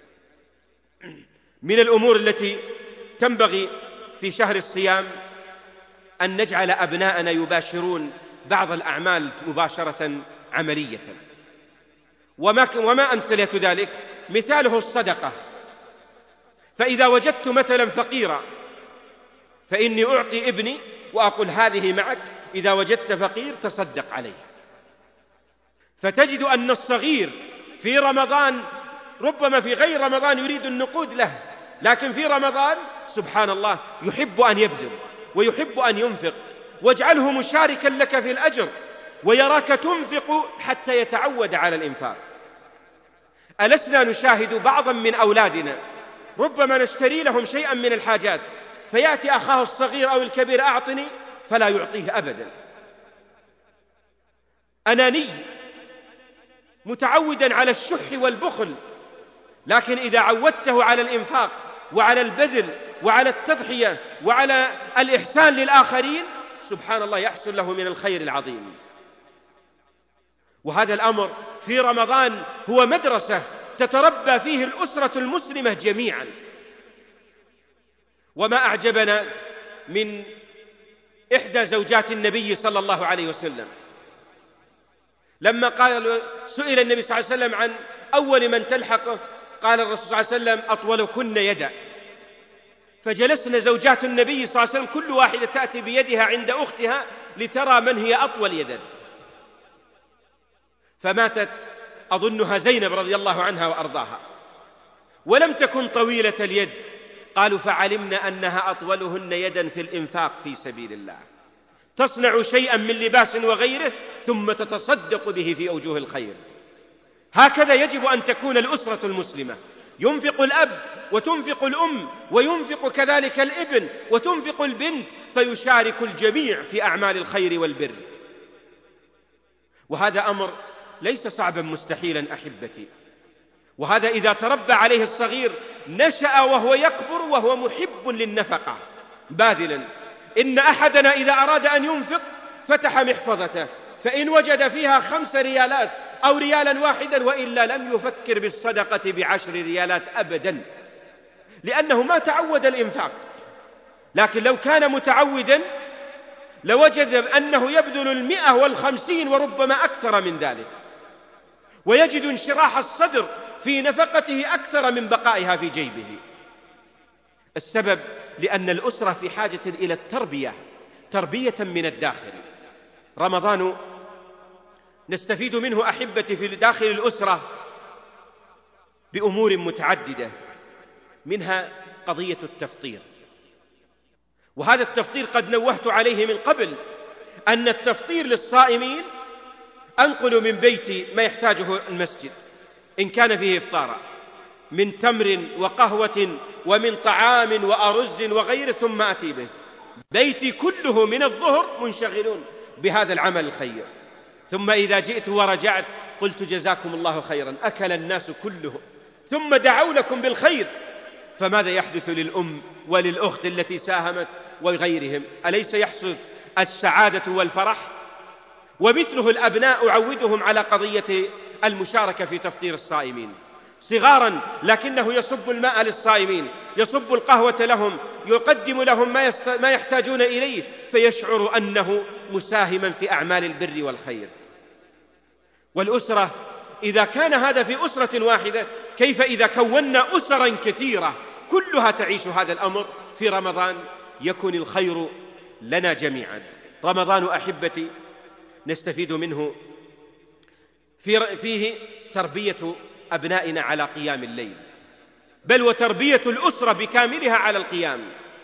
S6: من الأمور التي تنبغي في شهر الصيام أن نجعل أبناءنا يباشرون بعض الأعمال مباشرة عملية، وما, وما أمثلة ذلك؟ مثاله الصدقة. فإذا وجدت مثلا فقيرا فإني أعطي ابني وأقول هذه معك، إذا وجدت فقير تصدق عليه. فتجد أن الصغير في رمضان ربما في غير رمضان يريد النقود له، لكن في رمضان سبحان الله يحب أن يبذل ويحب أن ينفق، واجعله مشاركا لك في الأجر، ويراك تنفق حتى يتعود على الإنفاق. ألسنا نشاهد بعضا من أولادنا ربما نشتري لهم شيئا من الحاجات، فيأتي أخاه الصغير أو الكبير أعطني، فلا يعطيه أبدا، أناني متعودا على الشح والبخل. لكن إذا عودته على الإنفاق وعلى البذل وعلى التضحية وعلى الإحسان للآخرين، سبحان الله يحصل له من الخير العظيم. وهذا الأمر في رمضان هو مدرسة تتربى فيه الأسرة المسلمة جميعا. وما أعجبنا من إحدى زوجات النبي صلى الله عليه وسلم لما قال سئل النبي صلى الله عليه وسلم عن أول من تلحقه، قال الرسول صلى الله عليه وسلم أطولكن يدا. فجلسنا زوجات النبي صلى الله عليه وسلم كل واحدة تأتي بيدها عند أختها لترى من هي أطول يدا، فماتت أظنها زينب رضي الله عنها وأرضاها، ولم تكن طويلة اليد. قالوا فعلمنا أنها أطولهن يدا في الإنفاق في سبيل الله، تصنع شيئا من لباس وغيره ثم تتصدق به في أوجه الخير. هكذا يجب أن تكون الأسرة المسلمة، ينفق الأب وتنفق الأم وينفق كذلك الابن وتنفق البنت، فيشارك الجميع في أعمال الخير والبر. وهذا أمر ليس صعبا مستحيلا أحبتي، وهذا إذا تربى عليه الصغير نشأ وهو يكبر وهو محب للنفقة باذلا. إن أحدنا إذا أراد أن ينفق فتح محفظته، فإن وجد فيها خمس ريالات أو ريالا واحدا وإلا لم يفكر بالصدقة بعشر ريالات أبدا، لأنه ما تعود الإنفاق. لكن لو كان متعودا لوجد أنه يبذل المئة والخمسين وربما أكثر من ذلك، ويجد انشراح الصدر في نفقته أكثر من بقائها في جيبه. السبب لأن الأسرة في حاجة إلى التربية، تربية من الداخل. رمضان نستفيد منه أحبتي في داخل الأسرة بأمور متعددة، منها قضية التفطير. وهذا التفطير قد نوهت عليه من قبل، أن التفطير للصائمين أنقل من بيتي ما يحتاجه المسجد إن كان فيه إفطارا من تمر وقهوة ومن طعام وأرز وغيره، ثم أتي به. بيتي كله من الظهر منشغلون بهذا العمل الخير، ثم إذا جئت ورجعت قلت جزاكم الله خيرا، أكل الناس كلهم ثم دعوا لكم بالخير. فماذا يحدث للأم وللأخت التي ساهمت وغيرهم؟ أليس يحصل السعادة والفرح؟ ومثله الأبناء أعودهم على قضية المشاركة في تفطير الصائمين صغارا، لكنه يصب الماء للصائمين، يصب القهوة لهم، يقدم لهم ما, يست... ما يحتاجون إليه، فيشعر أنه مساهما في أعمال البر والخير. والأسرة إذا كان هذا في أسرة واحدة، كيف إذا كونا أسرا كثيرة كلها تعيش هذا الأمر؟ في رمضان يكون الخير لنا جميعا. رمضان أحبتي نستفيد منه في فيه تربية أبنائنا على قيام الليل، بل وتربية الأسرة بكاملها على القيام.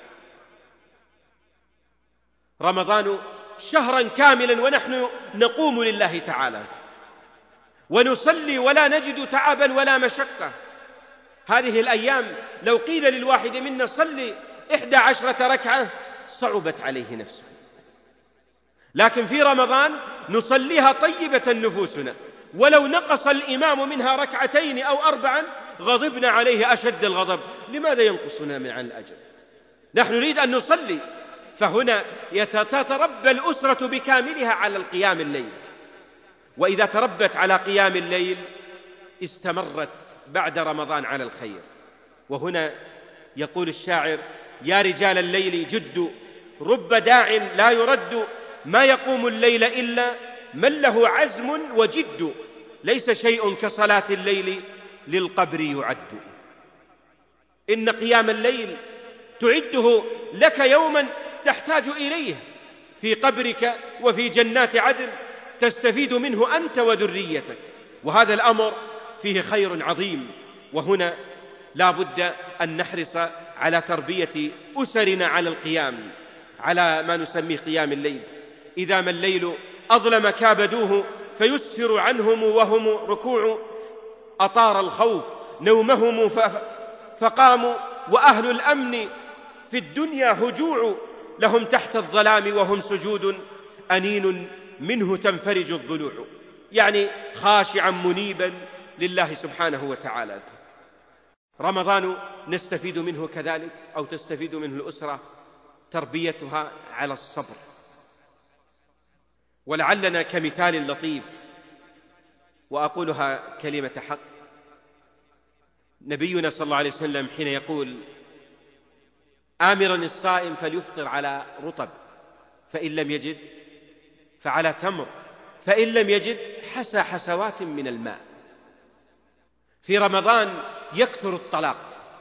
S6: رمضان شهرا كاملا ونحن نقوم لله تعالى ونصلي ولا نجد تعبا ولا مشقة. هذه الأيام لو قيل للواحد منا صلي إحدى عشرة ركعة صعبت عليه نفسه، لكن في رمضان نصليها طيبة نفوسنا، ولو نقص الإمام منها ركعتين أو أربعا غضبنا عليه أشد الغضب. لماذا ينقصنا من عن الأجر؟ نحن نريد أن نصلي. فهنا يتتربى الأسرة بكاملها على القيام الليل، وإذا تربت على قيام الليل استمرت بعد رمضان على الخير. وهنا يقول الشاعر: يا رجال الليل جدوا، رب داع لا يرد، ما يقوم الليل إلا من له عزم وجد، ليس شيء كصلاة الليل للقبر يعد. إن قيام الليل تعده لك يوما تحتاج إليه في قبرك وفي جنات عدن، تستفيد منه أنت وذريتك، وهذا الأمر فيه خير عظيم. وهنا لا بد أن نحرص على تربية أسرنا على القيام، على ما نسميه قيام الليل. إذا ما الليل أظلم كابدوه، فيسفر عنهم وهم ركوع، أطار الخوف نومهم فقاموا، وأهل الأمن في الدنيا هجوع، لهم تحت الظلام وهم سجود، أنين منه تنفرج الضلوع. يعني خاشعا منيبا لله سبحانه وتعالى. رمضان نستفيد منه كذلك، أو تستفيد منه الأسرة، تربيتها على الصبر. ولعلنا كمثال لطيف، وأقولها كلمة حق، نبينا صلى الله عليه وسلم حين يقول آمرا الصائم فليفطر على رطب، فإن لم يجد فعلى تمر، فإن لم يجد حسى حسوات من الماء. في رمضان يكثر الطلاق،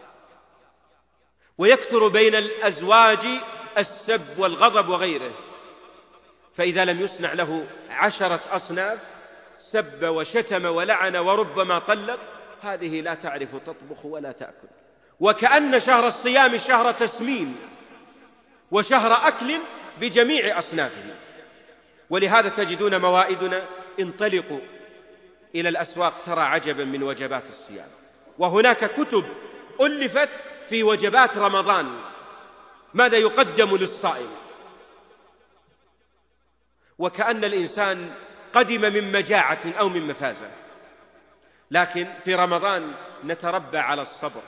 S6: ويكثر بين الأزواج السب والغضب وغيره، فإذا لم يصنع له عشرة أصناف سب وشتم ولعن وربما طلق، هذه لا تعرف تطبخ ولا تأكل. وكأن شهر الصيام شهر تسمين وشهر أكل بجميع أصنافه. ولهذا تجدون موائدنا انطلقوا إلى الأسواق ترى عجبا من وجبات الصيام، وهناك كتب ألفت في وجبات رمضان، ماذا يقدم للصائم، وكأن الإنسان قدم من مجاعة أو من مفازة. لكن في رمضان نتربى على الصبر،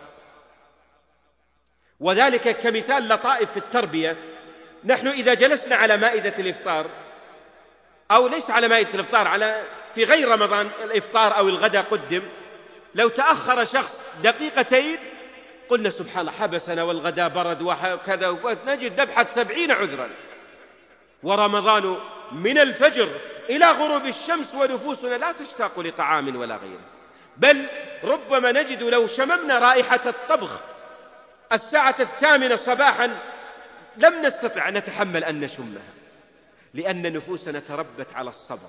S6: وذلك كمثال لطائف في التربية. نحن إذا جلسنا على مائدة الإفطار، أو ليس على مائدة الإفطار، على في غير رمضان الإفطار أو الغداء قدم، لو تأخر شخص دقيقتين قلنا سبحان الله حبسنا والغداء برد وكذا، نجد نبحث سبعين عذرا. ورمضان من الفجر إلى غروب الشمس ونفوسنا لا تشتاق لطعام ولا غيره، بل ربما نجد لو شممنا رائحة الطبخ الساعة الثامنة صباحا لم نستطع أن نتحمل أن نشمها، لأن نفوسنا تربت على الصبر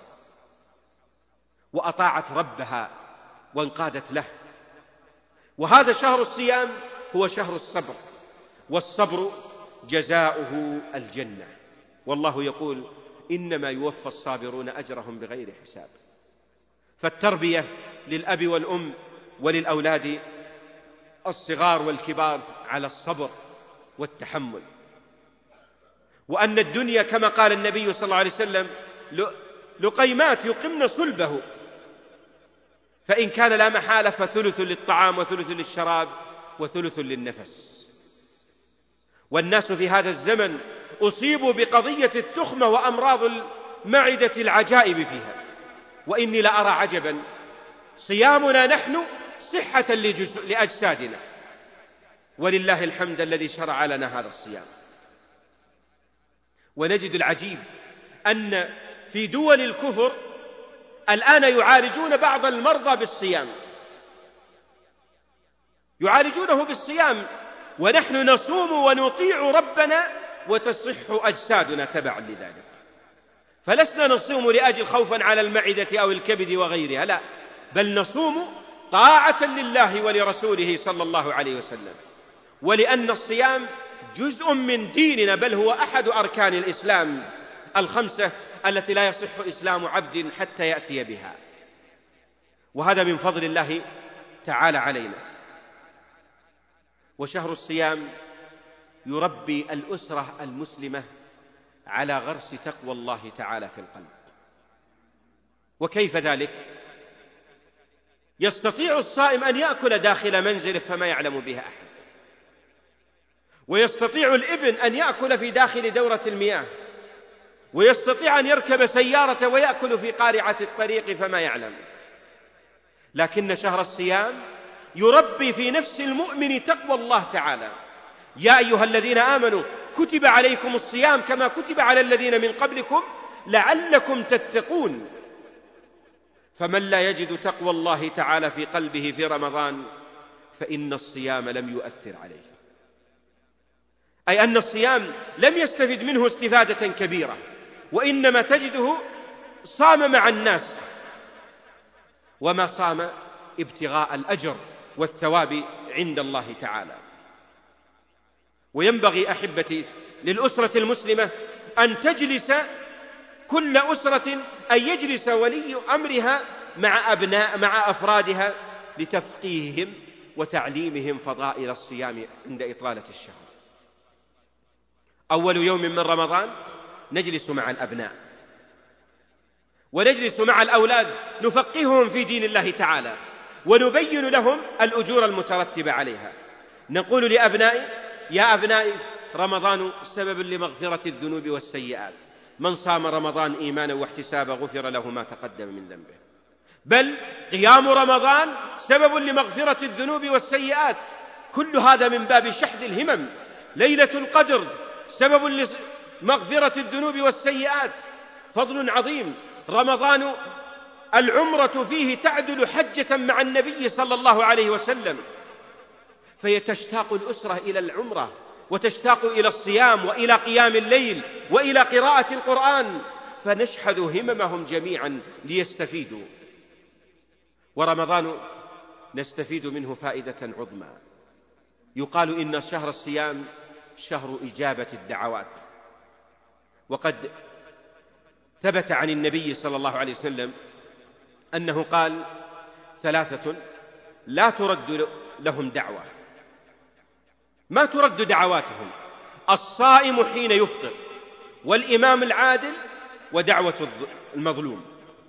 S6: وأطاعت ربها وانقادت له. وهذا شهر الصيام هو شهر الصبر، والصبر جزاؤه الجنة، والله يقول إنما يوفى الصابرون أجرهم بغير حساب. فالتربية للأب والأم وللأولاد الصغار والكبار على الصبر والتحمل، وأن الدنيا كما قال النبي صلى الله عليه وسلم لقيمات يقمن صلبه، فإن كان لا محالة فثلث للطعام وثلث للشراب وثلث للنفس. والناس في هذا الزمن أصيبوا بقضية التخمة وأمراض المعدة العجائب فيها. وإني لأرى عجبا، صيامنا نحن صحة لأجسادنا، ولله الحمد الذي شرع لنا هذا الصيام. ونجد العجيب أن في دول الكفر الآن يعالجون بعض المرضى بالصيام، يعالجونه بالصيام، ونحن نصوم ونطيع ربنا وتصح أجسادنا تبعا لذلك. فلسنا نصوم لأجل خوفا على المعدة أو الكبد وغيرها، لا، بل نصوم طاعة لله ولرسوله صلى الله عليه وسلم، ولأن الصيام جزء من ديننا، بل هو أحد أركان الإسلام الخمسة التي لا يصح إسلام عبد حتى يأتي بها. وهذا من فضل الله تعالى علينا. وشهر الصيام يربي الأسرة المسلمة على غرس تقوى الله تعالى في القلب. وكيف ذلك؟ يستطيع الصائم أن يأكل داخل منزله فما يعلم بها أحد، ويستطيع الابن أن يأكل في داخل دورة المياه، ويستطيع أن يركب سيارة ويأكل في قارعة الطريق فما يعلم. لكن شهر الصيام يربي في نفس المؤمن تقوى الله تعالى. يا أيها الذين آمنوا كتب عليكم الصيام كما كتب على الذين من قبلكم لعلكم تتقون. فمن لا يجد تقوى الله تعالى في قلبه في رمضان فإن الصيام لم يؤثر عليه، أي أن الصيام لم يستفد منه استفادة كبيرة، وإنما تجده صام مع الناس وما صام ابتغاء الأجر والثواب عند الله تعالى. وينبغي أحبتي للأسرة المسلمة أن تجلس كل أسرة، أن يجلس ولي أمرها مع أبناء مع أفرادها لتفقيههم وتعليمهم فضائل الصيام عند إطلالة الشهر. أول يوم من رمضان نجلس مع الأبناء ونجلس مع الأولاد نفقههم في دين الله تعالى ونبين لهم الأجور المترتبة عليها. نقول لأبنائي: يا أبنائي، رمضان سبب لمغفرة الذنوب والسيئات، من صام رمضان إيمانا واحتسابا غفر له ما تقدم من ذنبه. بل قيام رمضان سبب لمغفرة الذنوب والسيئات، كل هذا من باب شحذ الهمم. ليلة القدر سبب لمغفرة الذنوب والسيئات، فضل عظيم. رمضان العمرة فيه تعدل حجة مع النبي صلى الله عليه وسلم، فيتشتاق الأسرة إلى العمرة، وتشتاق إلى الصيام وإلى قيام الليل وإلى قراءة القرآن، فنشحذ هممهم جميعا ليستفيدوا. ورمضان نستفيد منه فائدة عظمى. يقال إن شهر الصيام شهر إجابة الدعوات، وقد ثبت عن النبي صلى الله عليه وسلم أنه قال: ثلاثة لا ترد لهم دعوة، ما ترد دعواتهم: الصائم حين يفطر، والإمام العادل، ودعوة المظلوم.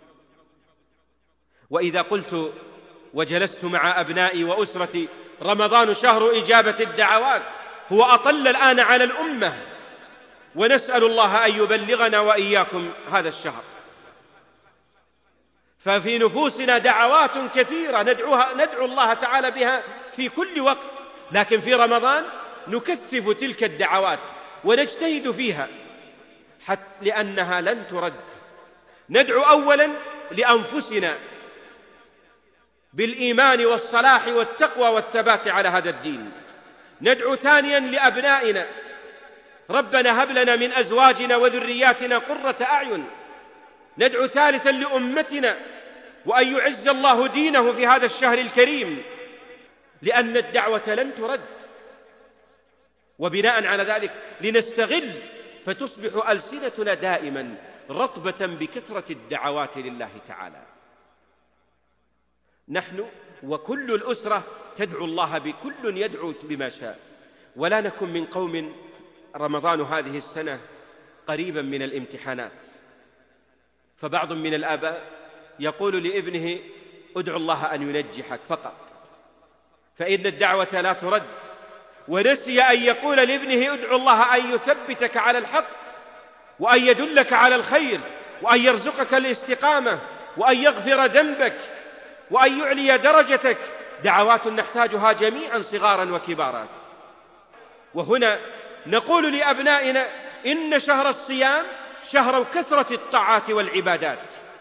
S6: وإذا قلت وجلست مع أبنائي وأسرتي رمضان شهر إجابة الدعوات، هو أطل الآن على الأمة، ونسأل الله أن يبلغنا وإياكم هذا الشهر. ففي نفوسنا دعوات كثيرة ندعوها ندعو الله تعالى بها في كل وقت، لكن في رمضان نكثف تلك الدعوات ونجتهد فيها حتى لأنها لن ترد. ندعو أولا لأنفسنا بالإيمان والصلاح والتقوى والثبات على هذا الدين. ندعو ثانيا لأبنائنا: ربنا هب لنا من أزواجنا وذرياتنا قرة أعين. ندعو ثالثا لأمتنا وأن يعز الله دينه في هذا الشهر الكريم، لأن الدعوة لن ترد. وبناء على ذلك لنستغل فتصبح ألسنتنا دائما رطبة بكثرة الدعوات لله تعالى. نحن وكل الأسرة تدعو الله، بكل يدعو بما شاء، ولا نكن من قوم رمضان هذه السنة قريبا من الامتحانات، فبعض من الآباء يقول لابنه: ادعو الله أن ينجحك فقط، فإن الدعوة لا ترد، ونسي أن يقول لابنه: ادعو الله أن يثبتك على الحق، وأن يدلك على الخير، وأن يرزقك الاستقامة، وأن يغفر ذنبك، وأن يعلي درجتك. دعوات نحتاجها جميعا صغارا وكبارا. وهنا نقول لأبنائنا: إن شهر الصيام شهر كثرة الطاعات والعبادات،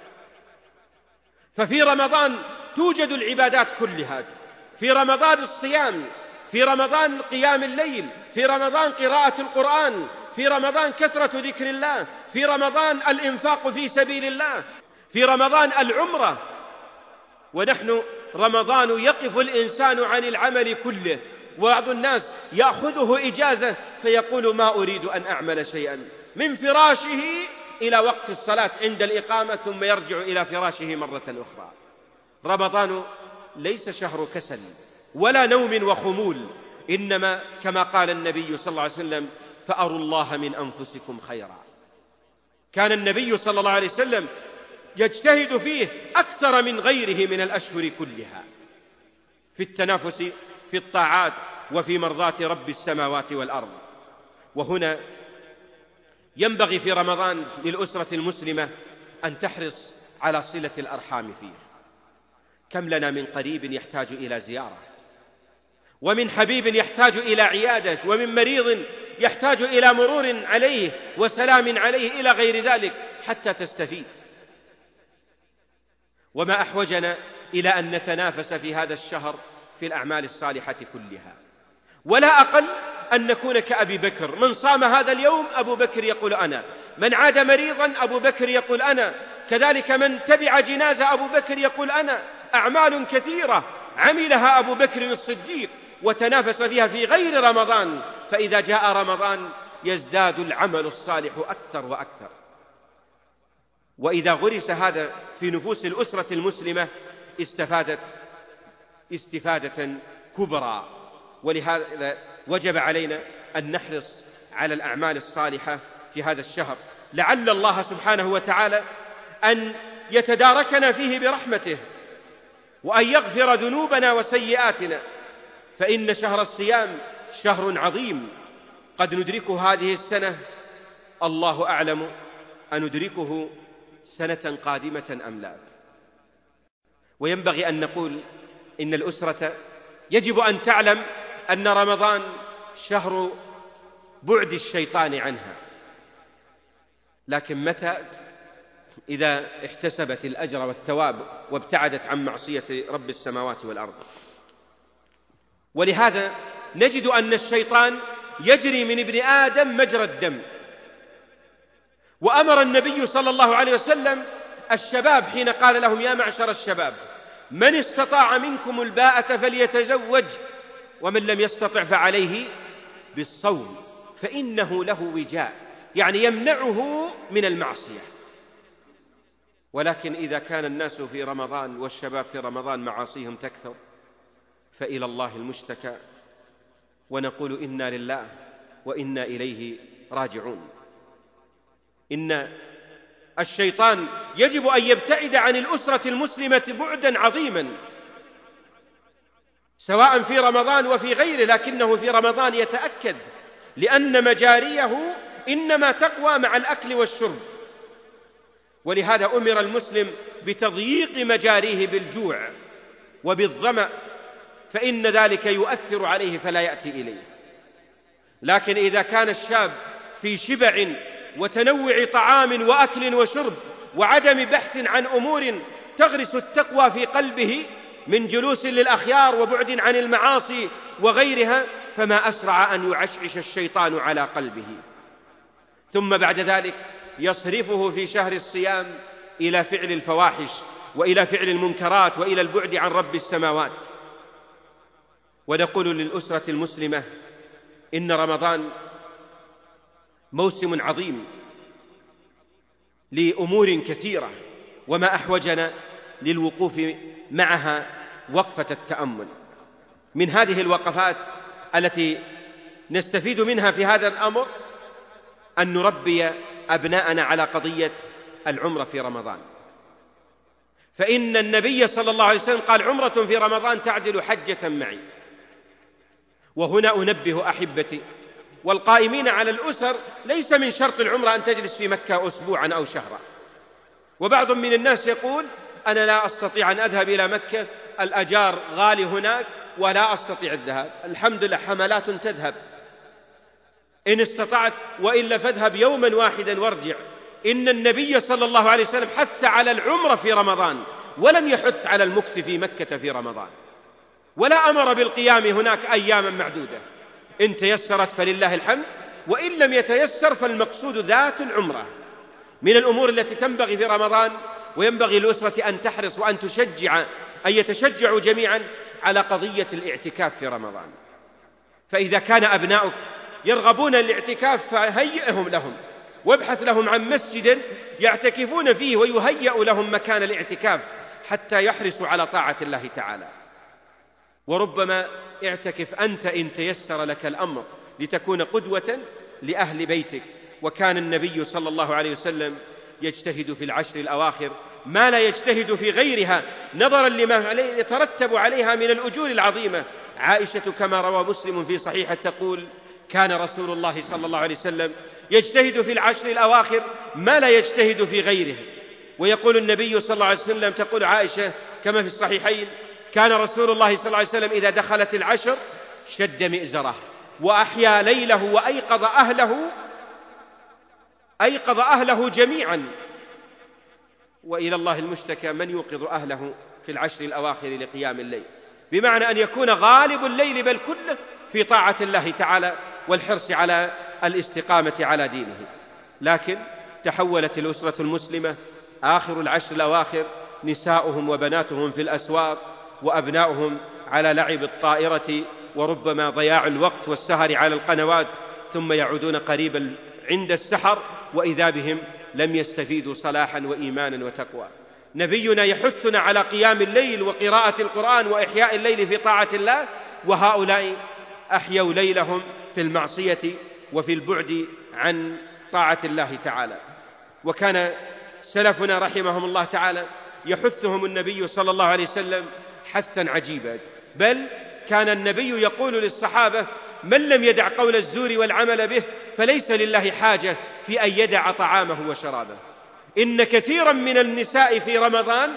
S6: ففي رمضان توجد العبادات كلها، في رمضان الصيام، في رمضان قيام الليل، في رمضان قراءة القرآن، في رمضان كثرة ذكر الله، في رمضان الإنفاق في سبيل الله، في رمضان العمرة. ونحن رمضان يقف الإنسان عن العمل كله، وبعض الناس يأخذه إجازة فيقول: ما أريد أن أعمل شيئا، من فراشه إلى وقت الصلاة عند الإقامة، ثم يرجع إلى فراشه مرة أخرى. رمضان ليس شهر كسل ولا نوم وخمول، إنما كما قال النبي صلى الله عليه وسلم: فأروا الله من أنفسكم خيرا. كان النبي صلى الله عليه وسلم يجتهد فيه أكثر من غيره من الأشهر كلها في التنافس في الطاعات وفي مرضاة رب السماوات والأرض. وهنا ينبغي في رمضان للأسرة المسلمة أن تحرص على صلة الأرحام فيه. كم لنا من قريب يحتاج إلى زيارة، ومن حبيب يحتاج إلى عيادة، ومن مريض يحتاج إلى مرور عليه وسلام عليه إلى غير ذلك حتى تستفيد. وما أحوجنا إلى أن نتنافس في هذا الشهر في الأعمال الصالحة كلها، ولا أقل أن نكون كأبي بكر: من صام هذا اليوم أبو بكر يقول أنا، من عاد مريضا أبو بكر يقول أنا، كذلك من تبع جنازة أبو بكر يقول أنا. أعمال كثيرة عملها أبو بكر الصديق وتنافس فيها في غير رمضان، فإذا جاء رمضان يزداد العمل الصالح أكثر وأكثر. وإذا غرس هذا في نفوس الأسرة المسلمة استفادت استفادة كبرى. ولهذا وجب علينا أن نحرص على الأعمال الصالحة في هذا الشهر، لعل الله سبحانه وتعالى أن يتداركنا فيه برحمته، وأن يغفر ذنوبنا وسيئاتنا، فإن شهر الصيام شهر عظيم قد ندركه هذه السنة، الله أعلم أن ندركه سنة قادمة أم لا. وينبغي أن نقول إن الأسرة يجب أن تعلم أن رمضان شهر بعد الشيطان عنها، لكن متى؟ إذا احتسبت الأجر والثواب وابتعدت عن معصية رب السماوات والأرض. ولهذا نجد أن الشيطان يجري من ابن آدم مجرى الدم، وأمر النبي صلى الله عليه وسلم الشباب حين قال لهم: يا معشر الشباب، من استطاع منكم الباءة فليتزوج، ومن لم يستطع فعليه بالصوم فإنه له وجاء، يعني يمنعه من المعصية. ولكن إذا كان الناس في رمضان والشباب في رمضان معاصيهم تكثر، فإلى الله المشتكى، ونقول إنا لله وإنا إليه راجعون. إن الشيطان يجب أن يبتعد عن الأسرة المسلمة بعدا عظيما، سواء في رمضان وفي غيره، لكنه في رمضان يتأكد، لأن مجاريه إنما تقوى مع الأكل والشرب. ولهذا أمر المسلم بتضييق مجاريه بالجوع وبالظمأ، فإن ذلك يؤثر عليه فلا يأتي إليه. لكن إذا كان الشاب في شبع وتنوع طعام وأكل وشرب وعدم بحث عن أمور تغرس التقوى في قلبه من جلوس للأخيار وبعد عن المعاصي وغيرها، فما أسرع أن يعشعش الشيطان على قلبه، ثم بعد ذلك يصرفه في شهر الصيام إلى فعل الفواحش وإلى فعل المنكرات وإلى البعد عن رب السماوات. ونقول للأسرة المسلمة إن رمضان موسم عظيم لأمور كثيرة، وما أحوجنا للوقوف معها وقفة التأمل. من هذه الوقفات التي نستفيد منها في هذا الأمر أن نربي أبناءنا على قضية العمرة في رمضان، فإن النبي صلى الله عليه وسلم قال: عمرة في رمضان تعدل حجة معي. وهنا أنبه أحبتي والقائمين على الأسر، ليس من شرط العمرة أن تجلس في مكة أسبوعا أو شهرا. وبعض من الناس يقول: أنا لا أستطيع أن أذهب إلى مكة، الأجار غالي هناك ولا أستطيع الذهاب. الحمد لله حملات تذهب إن استطعت، وإلا فاذهب يوما واحدا وارجع. إن النبي صلى الله عليه وسلم حث على العمرة في رمضان، ولم يحث على المكث في مكة في رمضان، ولا أمر بالقيام هناك أياما معدودة. إن تيسرت فلله الحمد، وإن لم يتيسر فالمقصود ذات العمرة. من الأمور التي تنبغي في رمضان وينبغي للأسرة أن تحرص وأن تشجع، أن يتشجعوا جميعا على قضية الاعتكاف في رمضان. فإذا كان أبناؤك يرغبون الاعتكاف فهيئهم لهم، وابحث لهم عن مسجد يعتكفون فيه ويهيئ لهم مكان الاعتكاف حتى يحرصوا على طاعة الله تعالى. وربما اعتكف أنت إن تيسر لك الأمر لتكون قدوة لأهل بيتك. وكان النبي صلى الله عليه وسلم يجتهد في العشر الأواخر ما لا يجتهد في غيرها، نظرا لما يترتب عليها من الأجور العظيمة. عائشة كما روى مسلم في صحيحه تقول: كان رسول الله صلى الله عليه وسلم يجتهد في العشر الأواخر ما لا يجتهد في غيره. ويقول النبي صلى الله عليه وسلم، تقول عائشة كما في الصحيحين: كان رسول الله صلى الله عليه وسلم إذا دخلت العشر شد مئزره وأحيا ليله وأيقظ أهله أيقظ أهله جميعا. وإلى الله المشتكى من يوقظ أهله في العشر الأواخر لقيام الليل، بمعنى أن يكون غالب الليل بل كله في طاعة الله تعالى والحرص على الاستقامة على دينه. لكن تحولت الأسرة المسلمة آخر العشر الأواخر نساؤهم وبناتهم في الأسواق، وأبناؤهم على لعب الطائرة وربما ضياع الوقت والسهر على القنوات، ثم يعودون قريبا عند السحر وإذا بهم لم يستفيدوا صلاحا وإيمانا وتقوى. نبينا يحثنا على قيام الليل وقراءة القرآن وإحياء الليل في طاعة الله، وهؤلاء أحيوا ليلهم في المعصية وفي البعد عن طاعة الله تعالى. وكان سلفنا رحمهم الله تعالى يحثهم النبي صلى الله عليه وسلم حثا عجيبا، بل كان النبي يقول للصحابة: من لم يدع قول الزور والعمل به فليس لله حاجة في أن يدع طعامه وشرابه. إن كثيرا من النساء في رمضان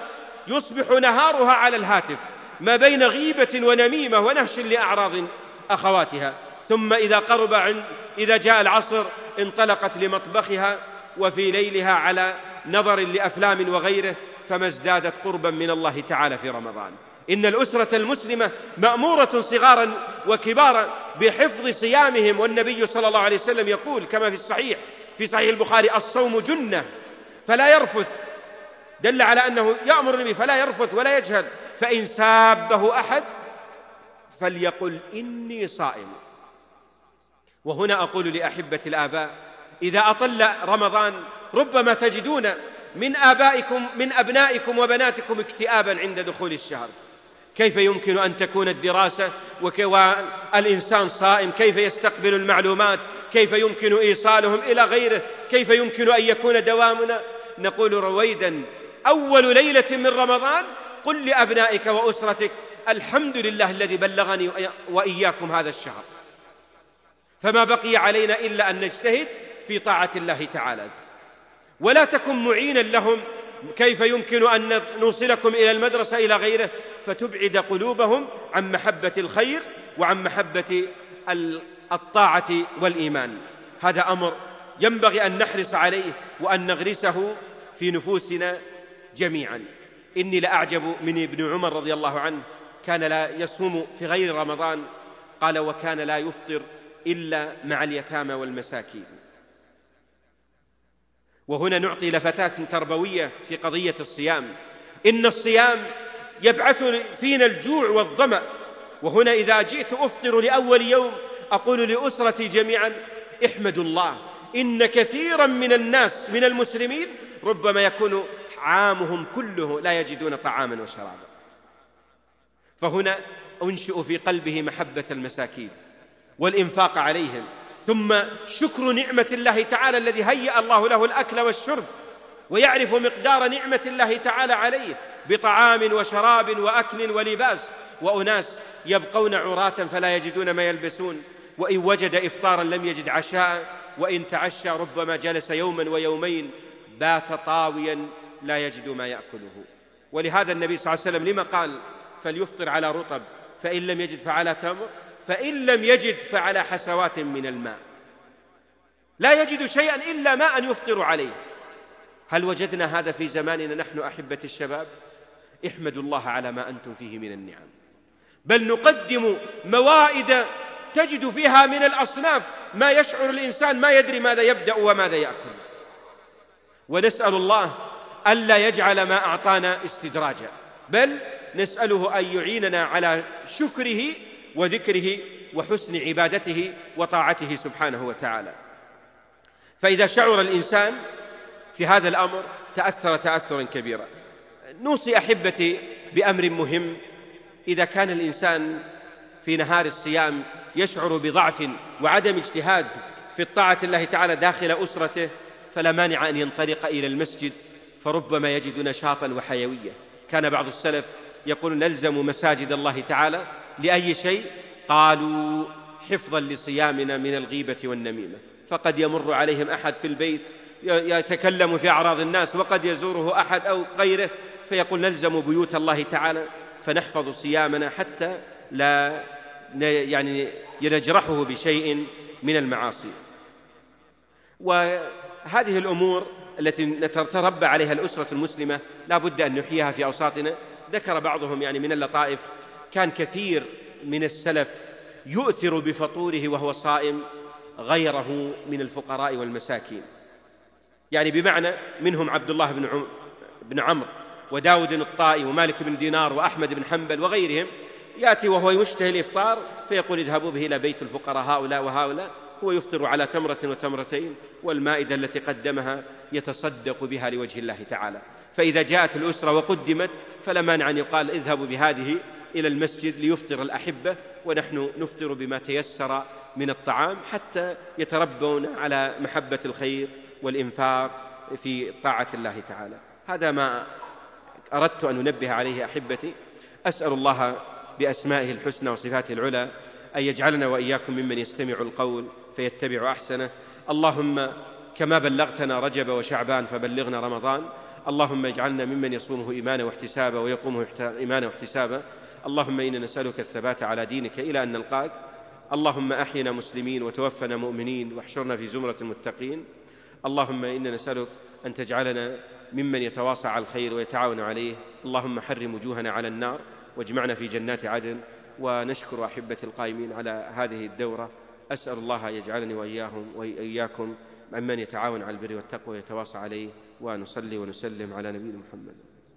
S6: يصبح نهارها على الهاتف ما بين غيبة ونميمة ونهش لأعراض أخواتها، ثم إذا قرب عند إذا جاء العصر انطلقت لمطبخها وفي ليلها على نظر لأفلام وغيره، فما ازدادت قربا من الله تعالى في رمضان. إن الأسرة المسلمة مأمورة صغارا وكبارا بحفظ صيامهم، والنبي صلى الله عليه وسلم يقول كما في الصحيح في صحيح البخاري: الصوم جنة فلا يرفث، دل على أنه يأمر النبي فلا يرفث ولا يجهل، فإن سابه أحد فليقل إني صائم. وهنا أقول لأحبة الآباء: إذا أطل رمضان ربما تجدون من آبائكم من أبنائكم وبناتكم اكتئابا عند دخول الشهر. كيف يمكن أن تكون الدراسة والإنسان صائم؟ كيف يستقبل المعلومات؟ كيف يمكن إيصالهم إلى غيره؟ كيف يمكن أن يكون دوامنا؟ نقول رويدا: أول ليلة من رمضان قل لأبنائك وأسرتك: الحمد لله الذي بلغني وإياكم هذا الشهر. فما بقي علينا إلا أن نجتهد في طاعة الله تعالى، ولا تكن معينا لهم. كيف يمكن أن نوصلكم إلى المدرسة إلى غيره فتبعد قلوبهم عن محبة الخير وعن محبة الطاعة والإيمان؟ هذا أمر ينبغي أن نحرص عليه وأن نغرسه في نفوسنا جميعا. إني لأعجب من ابن عمر رضي الله عنه، كان لا يصوم في غير رمضان، قال: وكان لا يفطر إلا مع اليتامى والمساكين. وهنا نعطي لفتات تربوية في قضية الصيام. إن الصيام يبعث فينا الجوع والظمأ، وهنا إذا جئت أفطر لأول يوم أقول لأسرتي جميعا: احمدوا الله، إن كثيرا من الناس من المسلمين ربما يكون عامهم كله لا يجدون طعاما وشرابا. فهنا أنشئ في قلبه محبة المساكين والإنفاق عليهم، ثم شكر نعمة الله تعالى الذي هيأ الله له الأكل والشرب، ويعرف مقدار نعمة الله تعالى عليه بطعام وشراب وأكل ولباس. وأناس يبقون عراة فلا يجدون ما يلبسون، وإن وجد إفطارا لم يجد عشاء، وإن تعشى ربما جلس يوما ويومين، بات طاويا لا يجد ما يأكله. ولهذا النبي صلى الله عليه وسلم لما قال: فليفطر على رطب، فإن لم يجد فعلى تمر، فإن لم يجد فعلى حسوات من الماء. لا يجد شيئا إلا ماء يفطر عليه. هل وجدنا هذا في زماننا نحن أحبة الشباب؟ احمدوا الله على ما أنتم فيه من النعم، بل نقدم موائد تجد فيها من الأصناف ما يشعر الإنسان ما يدري ماذا يبدأ وماذا يأكل. ونسأل الله ألا يجعل ما أعطانا استدراجا، بل نسأله أن يعيننا على شكره وذكره وحسن عبادته وطاعته سبحانه وتعالى. فإذا شعر الإنسان في هذا الأمر تأثر تأثرا كبيرا. نوصي أحبتي بأمر مهم: إذا كان الإنسان في نهار الصيام يشعر بضعف وعدم اجتهاد في الطاعة الله تعالى داخل أسرته، فلا مانع أن ينطلق إلى المسجد، فربما يجد نشاطا وحيوية. كان بعض السلف يقول: نلزم مساجد الله تعالى لأي شيء؟ قالوا: حفظا لصيامنا من الغيبة والنميمة. فقد يمر عليهم أحد في البيت يتكلم في أعراض الناس، وقد يزوره أحد أو غيره، فيقول: نلزم بيوت الله تعالى فنحفظ صيامنا حتى لا يعني ينجرحه بشيء من المعاصي. وهذه الأمور التي نتربى عليها الأسرة المسلمة لا بد أن نحييها في أوساطنا. ذكر بعضهم يعني من اللطائف: كان كثير من السلف يؤثر بفطوره وهو صائم غيره من الفقراء والمساكين، يعني بمعنى منهم عبد الله بن عم بن عمرو وداود الطائي ومالك بن دينار وأحمد بن حنبل وغيرهم، يأتي وهو يشتهي الإفطار فيقول: اذهبوا به إلى بيت الفقراء هؤلاء وهؤلاء. هو يفطر على تمرة وتمرتين، والمائدة التي قدمها يتصدق بها لوجه الله تعالى. فإذا جاءت الأسرة وقدمت فلا مانع أن يقال: اذهبوا بهذه إلى المسجد ليفطر الأحبة، ونحن نفطر بما تيسر من الطعام حتى يتربون على محبة الخير والإنفاق في طاعة الله تعالى. هذا ما أردت أن أنبه عليه أحبتي. أسأل الله بأسمائه الحسنى وصفاته العلى أن يجعلنا وإياكم ممن يستمع القول فيتبع أحسنه. اللهم كما بلغتنا رجب وشعبان فبلغنا رمضان، اللهم اجعلنا ممن يصومه إيمانا واحتسابا ويقومه إيمانا واحتسابا. اللهم إنا نسألك الثبات على دينك إلى أن نلقاك. اللهم أحينا مسلمين وتوفنا مؤمنين واحشرنا في زمرة المتقين. اللهم إنا نسألك أن تجعلنا ممن يتواصى على الخير ويتعاون عليه. اللهم حرم وجوهنا على النار واجمعنا في جنات عدن. ونشكر أحبة القائمين على هذه الدورة. أسأل الله يجعلني وإياهم وإياكم ممن يتعاون على البر والتقوى ويتواصى عليه. ونصلي ونسلم على نبينا محمد.